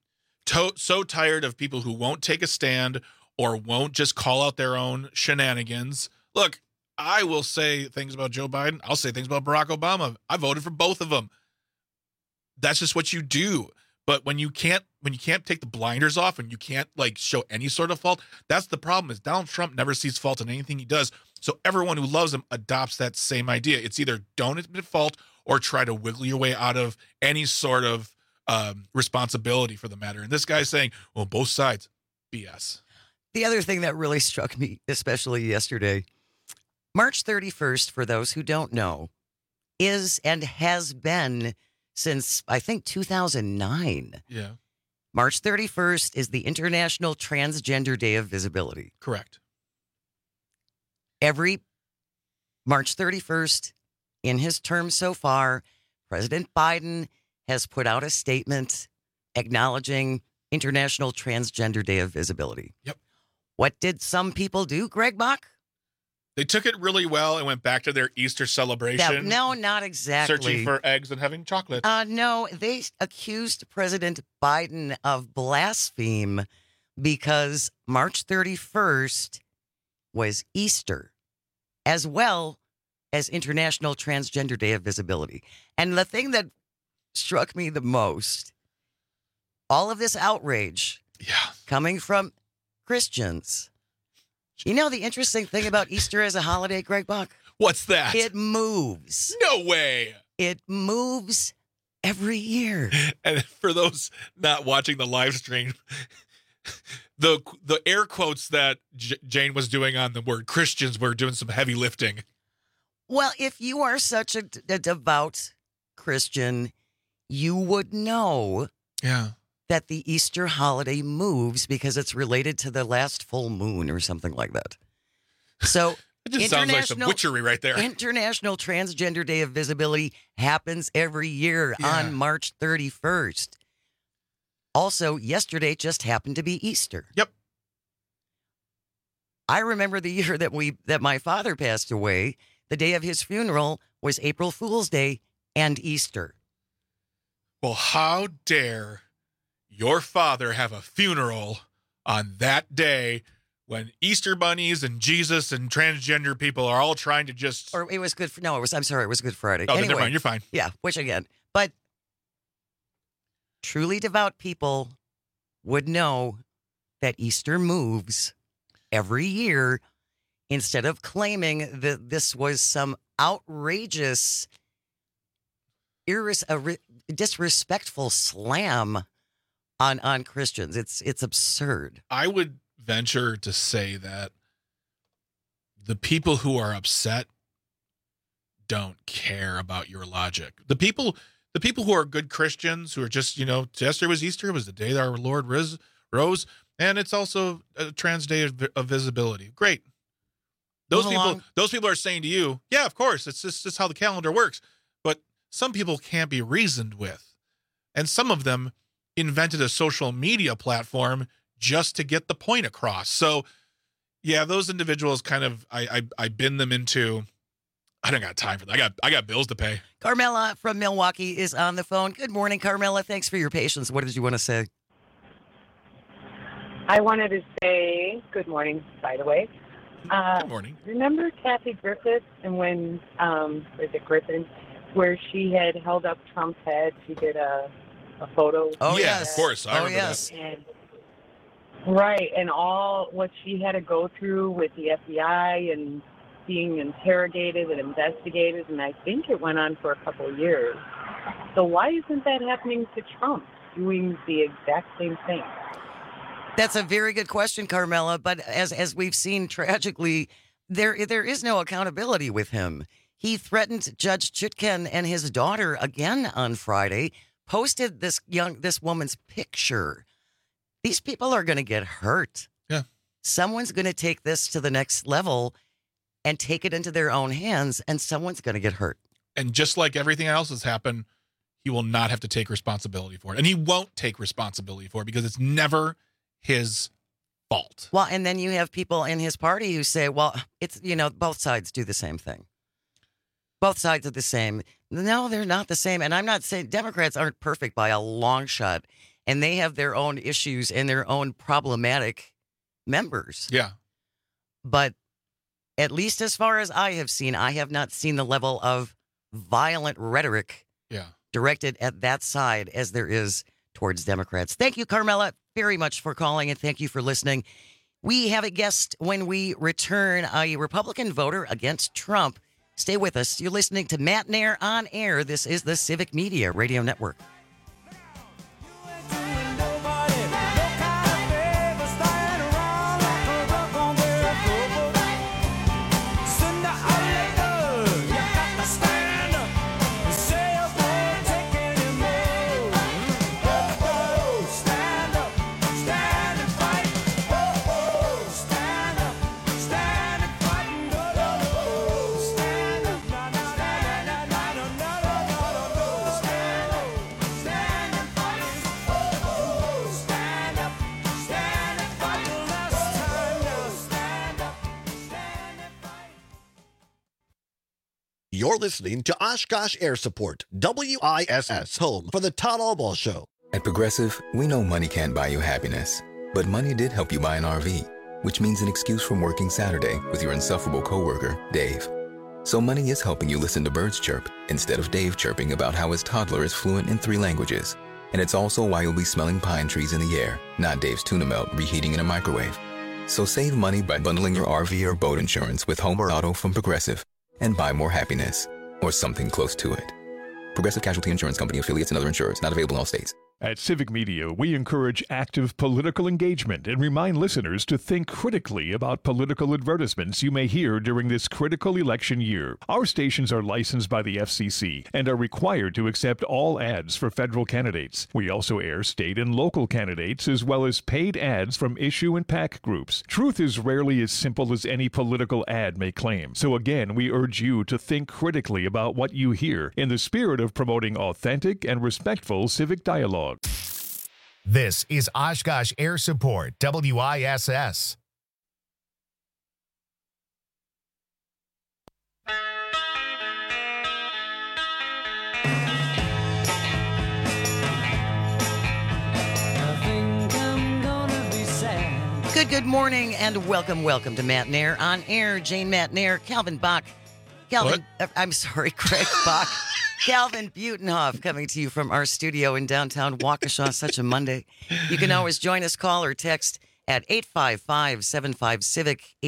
Speaker 20: so tired of people who won't take a stand or won't just call out their own shenanigans. Look, I will say things about Joe Biden. I'll say things about Barack Obama. I voted for both of them. That's just what you do. But when you can't take the blinders off and you can't show any sort of fault, that's the problem. Is Donald Trump never sees fault in anything he does. So everyone who loves him adopts that same idea. It's either don't admit fault or try to wiggle your way out of any sort of responsibility for the matter. And this guy's saying, well, both sides, BS.
Speaker 19: The other thing that really struck me, especially yesterday, March 31st, for those who don't know, is and has been since, I think, 2009.
Speaker 20: Yeah.
Speaker 19: March 31st is the International Transgender Day of Visibility.
Speaker 20: Correct.
Speaker 19: Every March 31st, in his term so far, President Biden has put out a statement acknowledging International Transgender Day of Visibility.
Speaker 20: Yep.
Speaker 19: What did some people do, Greg Bach?
Speaker 20: They took it really well and went back to their Easter celebration.
Speaker 19: No, not exactly.
Speaker 20: Searching for eggs and having chocolate.
Speaker 19: No, they accused President Biden of blaspheme because March 31st was Easter, as well as International Transgender Day of Visibility. And the thing that struck me the most, all of this outrage coming from Christians. You know the interesting thing about Easter as a holiday, Greg Buck?
Speaker 20: What's that?
Speaker 19: It moves.
Speaker 20: No way.
Speaker 19: It moves every year.
Speaker 20: And for those not watching the live stream, the air quotes that Jane was doing on the word Christians were doing some heavy lifting.
Speaker 19: Well, if you are such a devout Christian, you would know that the Easter holiday moves because it's related to the last full moon or something like that. So
Speaker 20: it just sounds like some witchery right there.
Speaker 19: International Transgender Day of Visibility happens every year on March 31st. Also, yesterday just happened to be Easter.
Speaker 20: Yep.
Speaker 19: I remember the year that my father passed away. The day of his funeral was April Fool's Day and Easter.
Speaker 20: Well, how dare your father have a funeral on that day when Easter bunnies and Jesus and transgender people are all trying to just...
Speaker 19: Or it was good... I'm sorry, it was Good Friday.
Speaker 20: Oh,
Speaker 19: anyway,
Speaker 20: never mind, you're fine.
Speaker 19: Yeah, which again. But truly devout people would know that Easter moves every year instead of claiming that this was some outrageous, disrespectful slam on Christians. It's absurd.
Speaker 20: I would venture to say that the people who are upset don't care about your logic. The people who are good Christians who are just, yesterday was Easter, it was the day that our Lord rose, and it's also a trans day of visibility. Great. Those people are saying to you, yeah, of course, it's just how the calendar works. But some people can't be reasoned with. And some of them invented a social media platform just to get the point across. So, yeah, those individuals kind of, I bin them into, I don't got time for that. I got bills to pay.
Speaker 19: Carmela from Milwaukee is on the phone. Good morning, Carmela. Thanks for your patience. What did you want to say?
Speaker 12: I wanted to say good morning, by the way.
Speaker 20: Good morning.
Speaker 12: Remember Kathy Griffith and when, is it Griffin, where she had held up Trump's head? She did a photo.
Speaker 19: Oh,
Speaker 20: yeah, of course. I remember
Speaker 19: yes.
Speaker 12: And, right, and all what she had to go through with the FBI and being interrogated and investigated, and I think it went on for a couple of years. So why isn't that happening to Trump, doing the exact same thing?
Speaker 19: That's a very good question, Carmela. But as we've seen tragically, there is no accountability with him. He threatened Judge Chutkan and his daughter again on Friday, posted this woman's picture. These people are going to get hurt.
Speaker 20: Yeah.
Speaker 19: Someone's going to take this to the next level and take it into their own hands, and someone's going to get hurt.
Speaker 20: And just like everything else has happened, he will not have to take responsibility for it. And he won't take responsibility for it because it's never his fault.
Speaker 19: Well, and then you have people in his party who say, well, it's, both sides do the same thing. Both sides are the same. No, they're not the same. And I'm not saying Democrats aren't perfect by a long shot, and they have their own issues and their own problematic members.
Speaker 20: Yeah.
Speaker 19: But at least as far as I have seen, I have not seen the level of violent rhetoric directed at that side as there is towards Democrats. Thank you, Carmela, very much for calling, and thank you for listening. We have a guest when we return, a Republican voter against Trump. Stay with us. You're listening to Matt Nair on Air. This is the Civic Media Radio Network.
Speaker 3: You're listening to Oshkosh Air Support, WISS, home for the Todd Albaugh Show.
Speaker 13: At Progressive, we know money can't buy you happiness. But money did help you buy an RV, which means an excuse from working Saturday with your insufferable coworker, Dave. So money is helping you listen to birds chirp instead of Dave chirping about how his toddler is fluent in 3 languages. And it's also why you'll be smelling pine trees in the air, not Dave's tuna melt reheating in a microwave. So save money by bundling your RV or boat insurance with home or auto from Progressive and buy more happiness, or something close to it. Progressive Casualty Insurance Company, affiliates, and other insurers. Not available in all states.
Speaker 14: At Civic Media, we encourage active political engagement and remind listeners to think critically about political advertisements you may hear during this critical election year. Our stations are licensed by the FCC and are required to accept all ads for federal candidates. We also air state and local candidates as well as paid ads from issue and PAC groups. Truth is rarely as simple as any political ad may claim. So again, we urge you to think critically about what you hear in the spirit of promoting authentic and respectful civic dialogue.
Speaker 7: This is Oshkosh Air Support, WISS.
Speaker 19: Good morning and welcome to Matt Nair on air. Jane Matt Nair, Calvin Bach. I'm sorry, Craig Bach. Calvin Butenhoff coming to you from our studio in downtown Waukesha. Such a Monday. You can always join us, call or text at 855-75-CIVIC,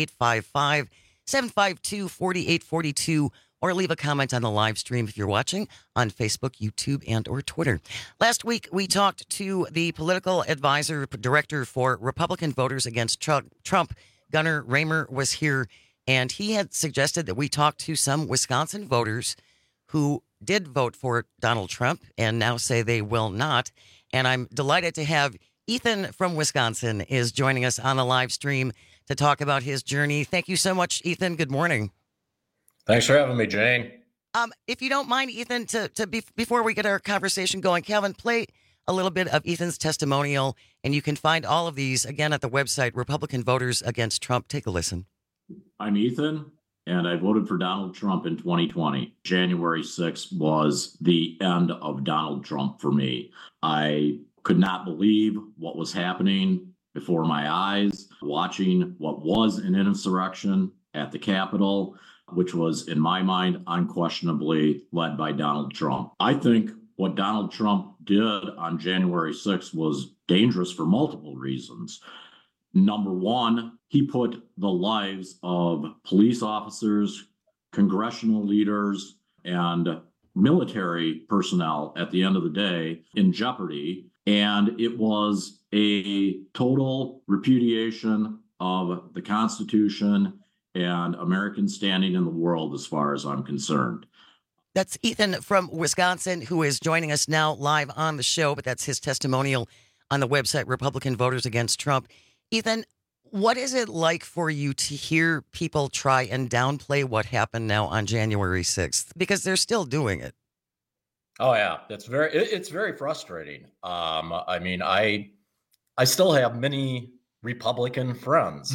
Speaker 19: 855-752-4842, or leave a comment on the live stream if you're watching on Facebook, YouTube, and or Twitter. Last week, we talked to the political advisor, director for Republican Voters Against Trump. Gunnar Raymer was here, and he had suggested that we talk to some Wisconsin voters who did vote for Donald Trump and now say they will not. And I'm delighted to have Ethan from Wisconsin is joining us on the live stream to talk about his journey. Thank you so much, Ethan. Good morning.
Speaker 15: Thanks for having me, Jane.
Speaker 19: If you don't mind, Ethan, before we get our conversation going, Calvin, play a little bit of Ethan's testimonial, and you can find all of these, again, at the website, Republican Voters Against Trump. Take a listen.
Speaker 16: I'm Ethan, and I voted for Donald Trump in 2020. January 6th was the end of Donald Trump for me. I could not believe what was happening before my eyes, watching what was an insurrection at the Capitol, which was, in my mind, unquestionably led by Donald Trump. I think what Donald Trump did on January 6th was dangerous for multiple reasons. Number one, he put the lives of police officers, congressional leaders, and military personnel at the end of the day in jeopardy. And it was a total repudiation of the Constitution and American standing in the world, as far as I'm concerned.
Speaker 19: That's Ethan from Wisconsin, who is joining us now live on the show, but that's his testimonial on the website, Republican Voters Against Trump. Ethan, what is it like for you to hear people try and downplay what happened now on January 6th? Because they're still doing it.
Speaker 15: Oh, yeah. It's very frustrating. I mean, I still have many Republican friends.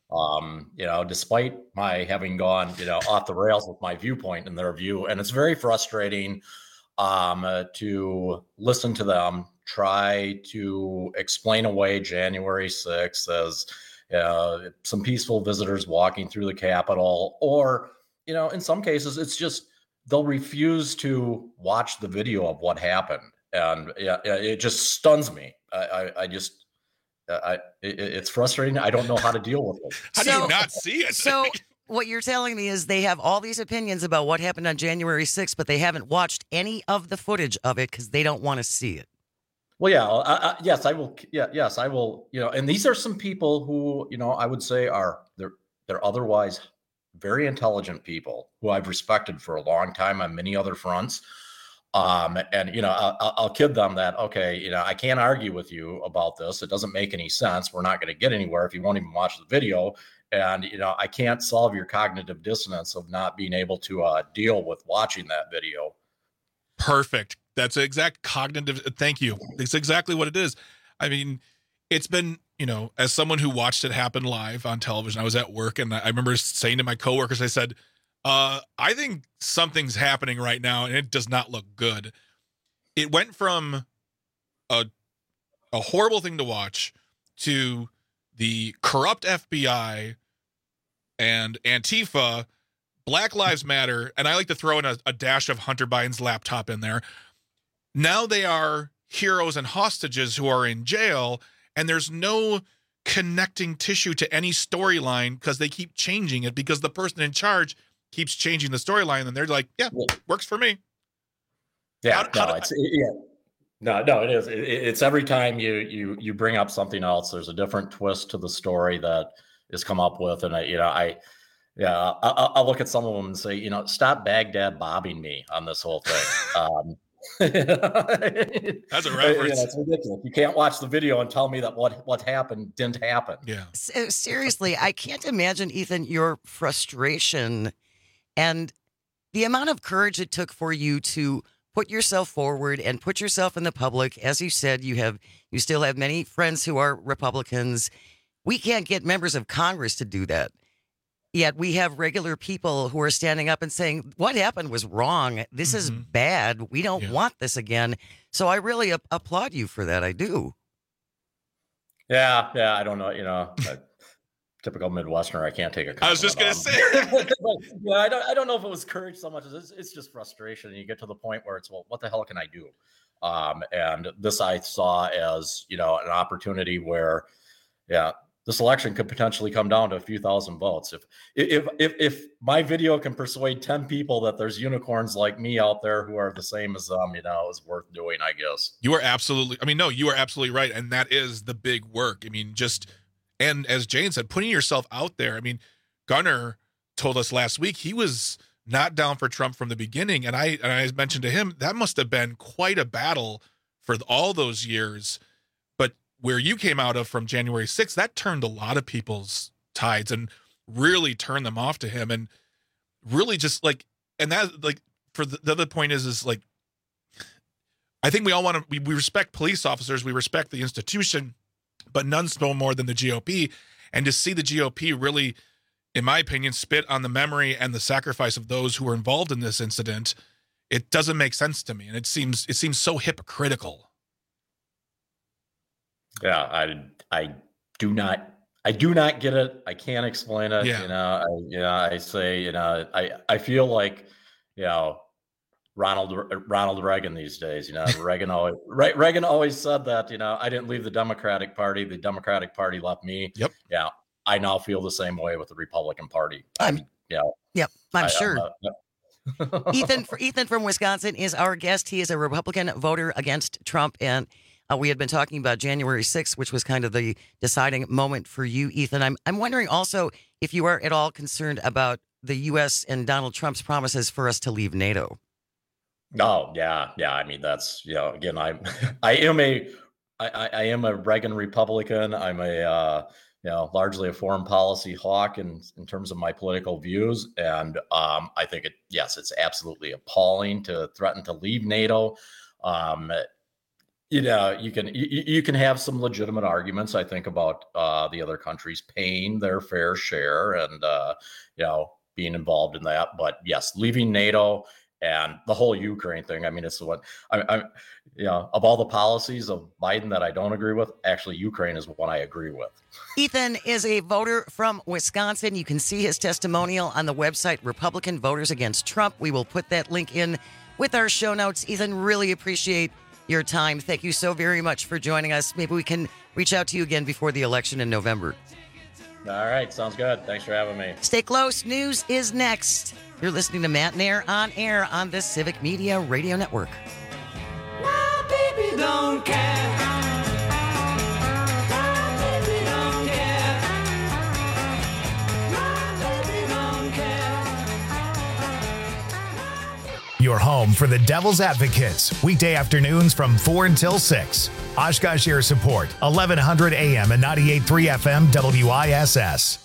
Speaker 15: Despite my having gone, off the rails with my viewpoint and their view. And it's very frustrating to listen to them try to explain away January 6th as some peaceful visitors walking through the Capitol, or, in some cases, it's just they'll refuse to watch the video of what happened. And it just stuns me. It's frustrating. I don't know how to deal with it.
Speaker 20: How do you not see it?
Speaker 19: So what you're telling me is they have all these opinions about what happened on January 6th, but they haven't watched any of the footage of it because they don't want to see it.
Speaker 15: Well, yeah, yes, I will. Yeah, yes, I will. And these are some people who, I would say they're otherwise very intelligent people who I've respected for a long time on many other fronts. I'll kid them that, okay, I can't argue with you about this. It doesn't make any sense. We're not going to get anywhere if you won't even watch the video. And, I can't solve your cognitive dissonance of not being able to deal with watching that video.
Speaker 20: Perfect. That's exact cognitive. Thank you. It's exactly what it is. I mean, it's been, as someone who watched it happen live on television, I was at work and I remember saying to my coworkers, I said, I think something's happening right now and it does not look good. It went from a horrible thing to watch to the corrupt FBI and Antifa, Black Lives Matter, and I like to throw in a dash of Hunter Biden's laptop in there. Now they are heroes and hostages who are in jail, and there's no connecting tissue to any storyline because they keep changing it because the person in charge keeps changing the storyline, and they're like, yeah, works for me.
Speaker 15: Yeah, no, it is. It's every time you bring up something else, there's a different twist to the story that is come up with, and I'll look at some of them and say, stop Baghdad bobbing me on this whole thing.
Speaker 20: That's a reference.
Speaker 15: It's ridiculous. You can't watch the video and tell me that what happened didn't happen.
Speaker 20: Yeah.
Speaker 19: Seriously, I can't imagine, Ethan, your frustration and the amount of courage it took for you to put yourself forward and put yourself in the public. As you said, you still have many friends who are Republicans. We can't get members of Congress to do that. Yet we have regular people who are standing up and saying, what happened was wrong. This is bad. We don't want this again. So I really applaud you for that. I do.
Speaker 15: Yeah. I don't know. Typical Midwesterner. I can't take a compliment.
Speaker 20: I was just going to say.
Speaker 15: Yeah, I don't know if it was courage so much as it's just frustration. And you get to the point where it's, well, what the hell can I do? And this I saw as, an opportunity where, this election could potentially come down to a few thousand votes. If my video can persuade 10 people that there's unicorns like me out there who are the same as them, is worth doing, I guess.
Speaker 20: You are absolutely right. And that is the big work. And as Jane said, putting yourself out there. Gunnar told us last week he was not down for Trump from the beginning. And I mentioned to him, that must have been quite a battle for all those years. But where you came out of from January 6th, that turned a lot of people's tides and really turned them off to him. And really just for the other point is I think we all want to, we respect police officers. We respect the institution, but none no more than the GOP. And to see the GOP really, in my opinion, spit on the memory and the sacrifice of those who were involved in this incident, it doesn't make sense to me. And it seems so hypocritical.
Speaker 15: Yeah, I do not get it. I can't explain it.
Speaker 20: Yeah.
Speaker 15: I say, I feel like, Ronald Reagan these days. Reagan always said that, I didn't leave the Democratic Party. The Democratic Party left me.
Speaker 20: Yep.
Speaker 15: Yeah. I now feel the same way with the Republican Party.
Speaker 19: I'm sure. Ethan from Wisconsin is our guest. He is a Republican voter against Trump. And we had been talking about January 6th, which was kind of the deciding moment for you, Ethan. I'm wondering also if you are at all concerned about the U.S. and Donald Trump's promises for us to leave NATO.
Speaker 15: Oh, yeah. That's, again, I am a Reagan Republican. I'm a, largely a foreign policy hawk in terms of my political views. And I think it's absolutely appalling to threaten to leave NATO. You can have some legitimate arguments, I think, about the other countries paying their fair share and, being involved in that. But yes, leaving NATO and the whole Ukraine thing. It's the one of all the policies of Biden that I don't agree with, actually, Ukraine is one I agree with.
Speaker 19: Ethan is a voter from Wisconsin. You can see his testimonial on the website, Republican Voters Against Trump. We will put that link in with our show notes. Ethan, really appreciate your time. Thank you so very much for joining us. Maybe we can reach out to you again before the election in November.
Speaker 15: All right. Sounds good. Thanks for having me.
Speaker 19: Stay close. News is next. You're listening to Matt Nair on air on the Civic Media Radio Network.
Speaker 2: My baby don't care. My baby don't care. My baby don't care.
Speaker 7: Your home for the Devil's Advocates. Weekday afternoons from 4 until 6. Oshkosh Air Support, 1100 AM and 98.3 FM WISS.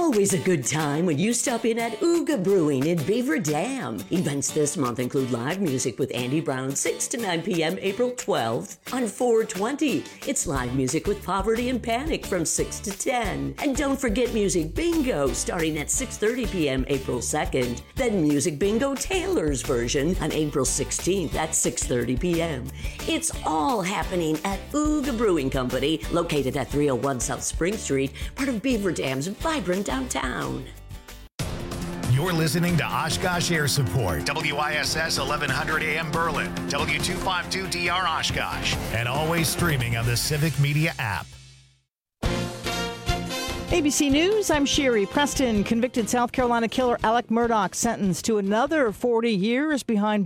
Speaker 4: always a good time when you stop in at Ooga Brewing in Beaver Dam. Events this month include live music with Andy Brown 6 to 9 p.m. April 12th. On 4/20, it's live music with Poverty and Panic from 6 to 10. And don't forget Music Bingo starting at 6:30 p.m. April 2nd. Then Music Bingo Taylor's version on April 16th at 6:30 p.m. It's all happening at Ooga Brewing Company, located at 301 South Spring Street, part of Beaver Dam's vibrant downtown.
Speaker 7: You're listening to Oshkosh Air Support, WISS 1100 AM Berlin, W252DR Oshkosh, and always streaming on the Civic Media app.
Speaker 6: ABC News, I'm Sherry Preston. Convicted South Carolina killer Alec Murdaugh sentenced to another 40 years behind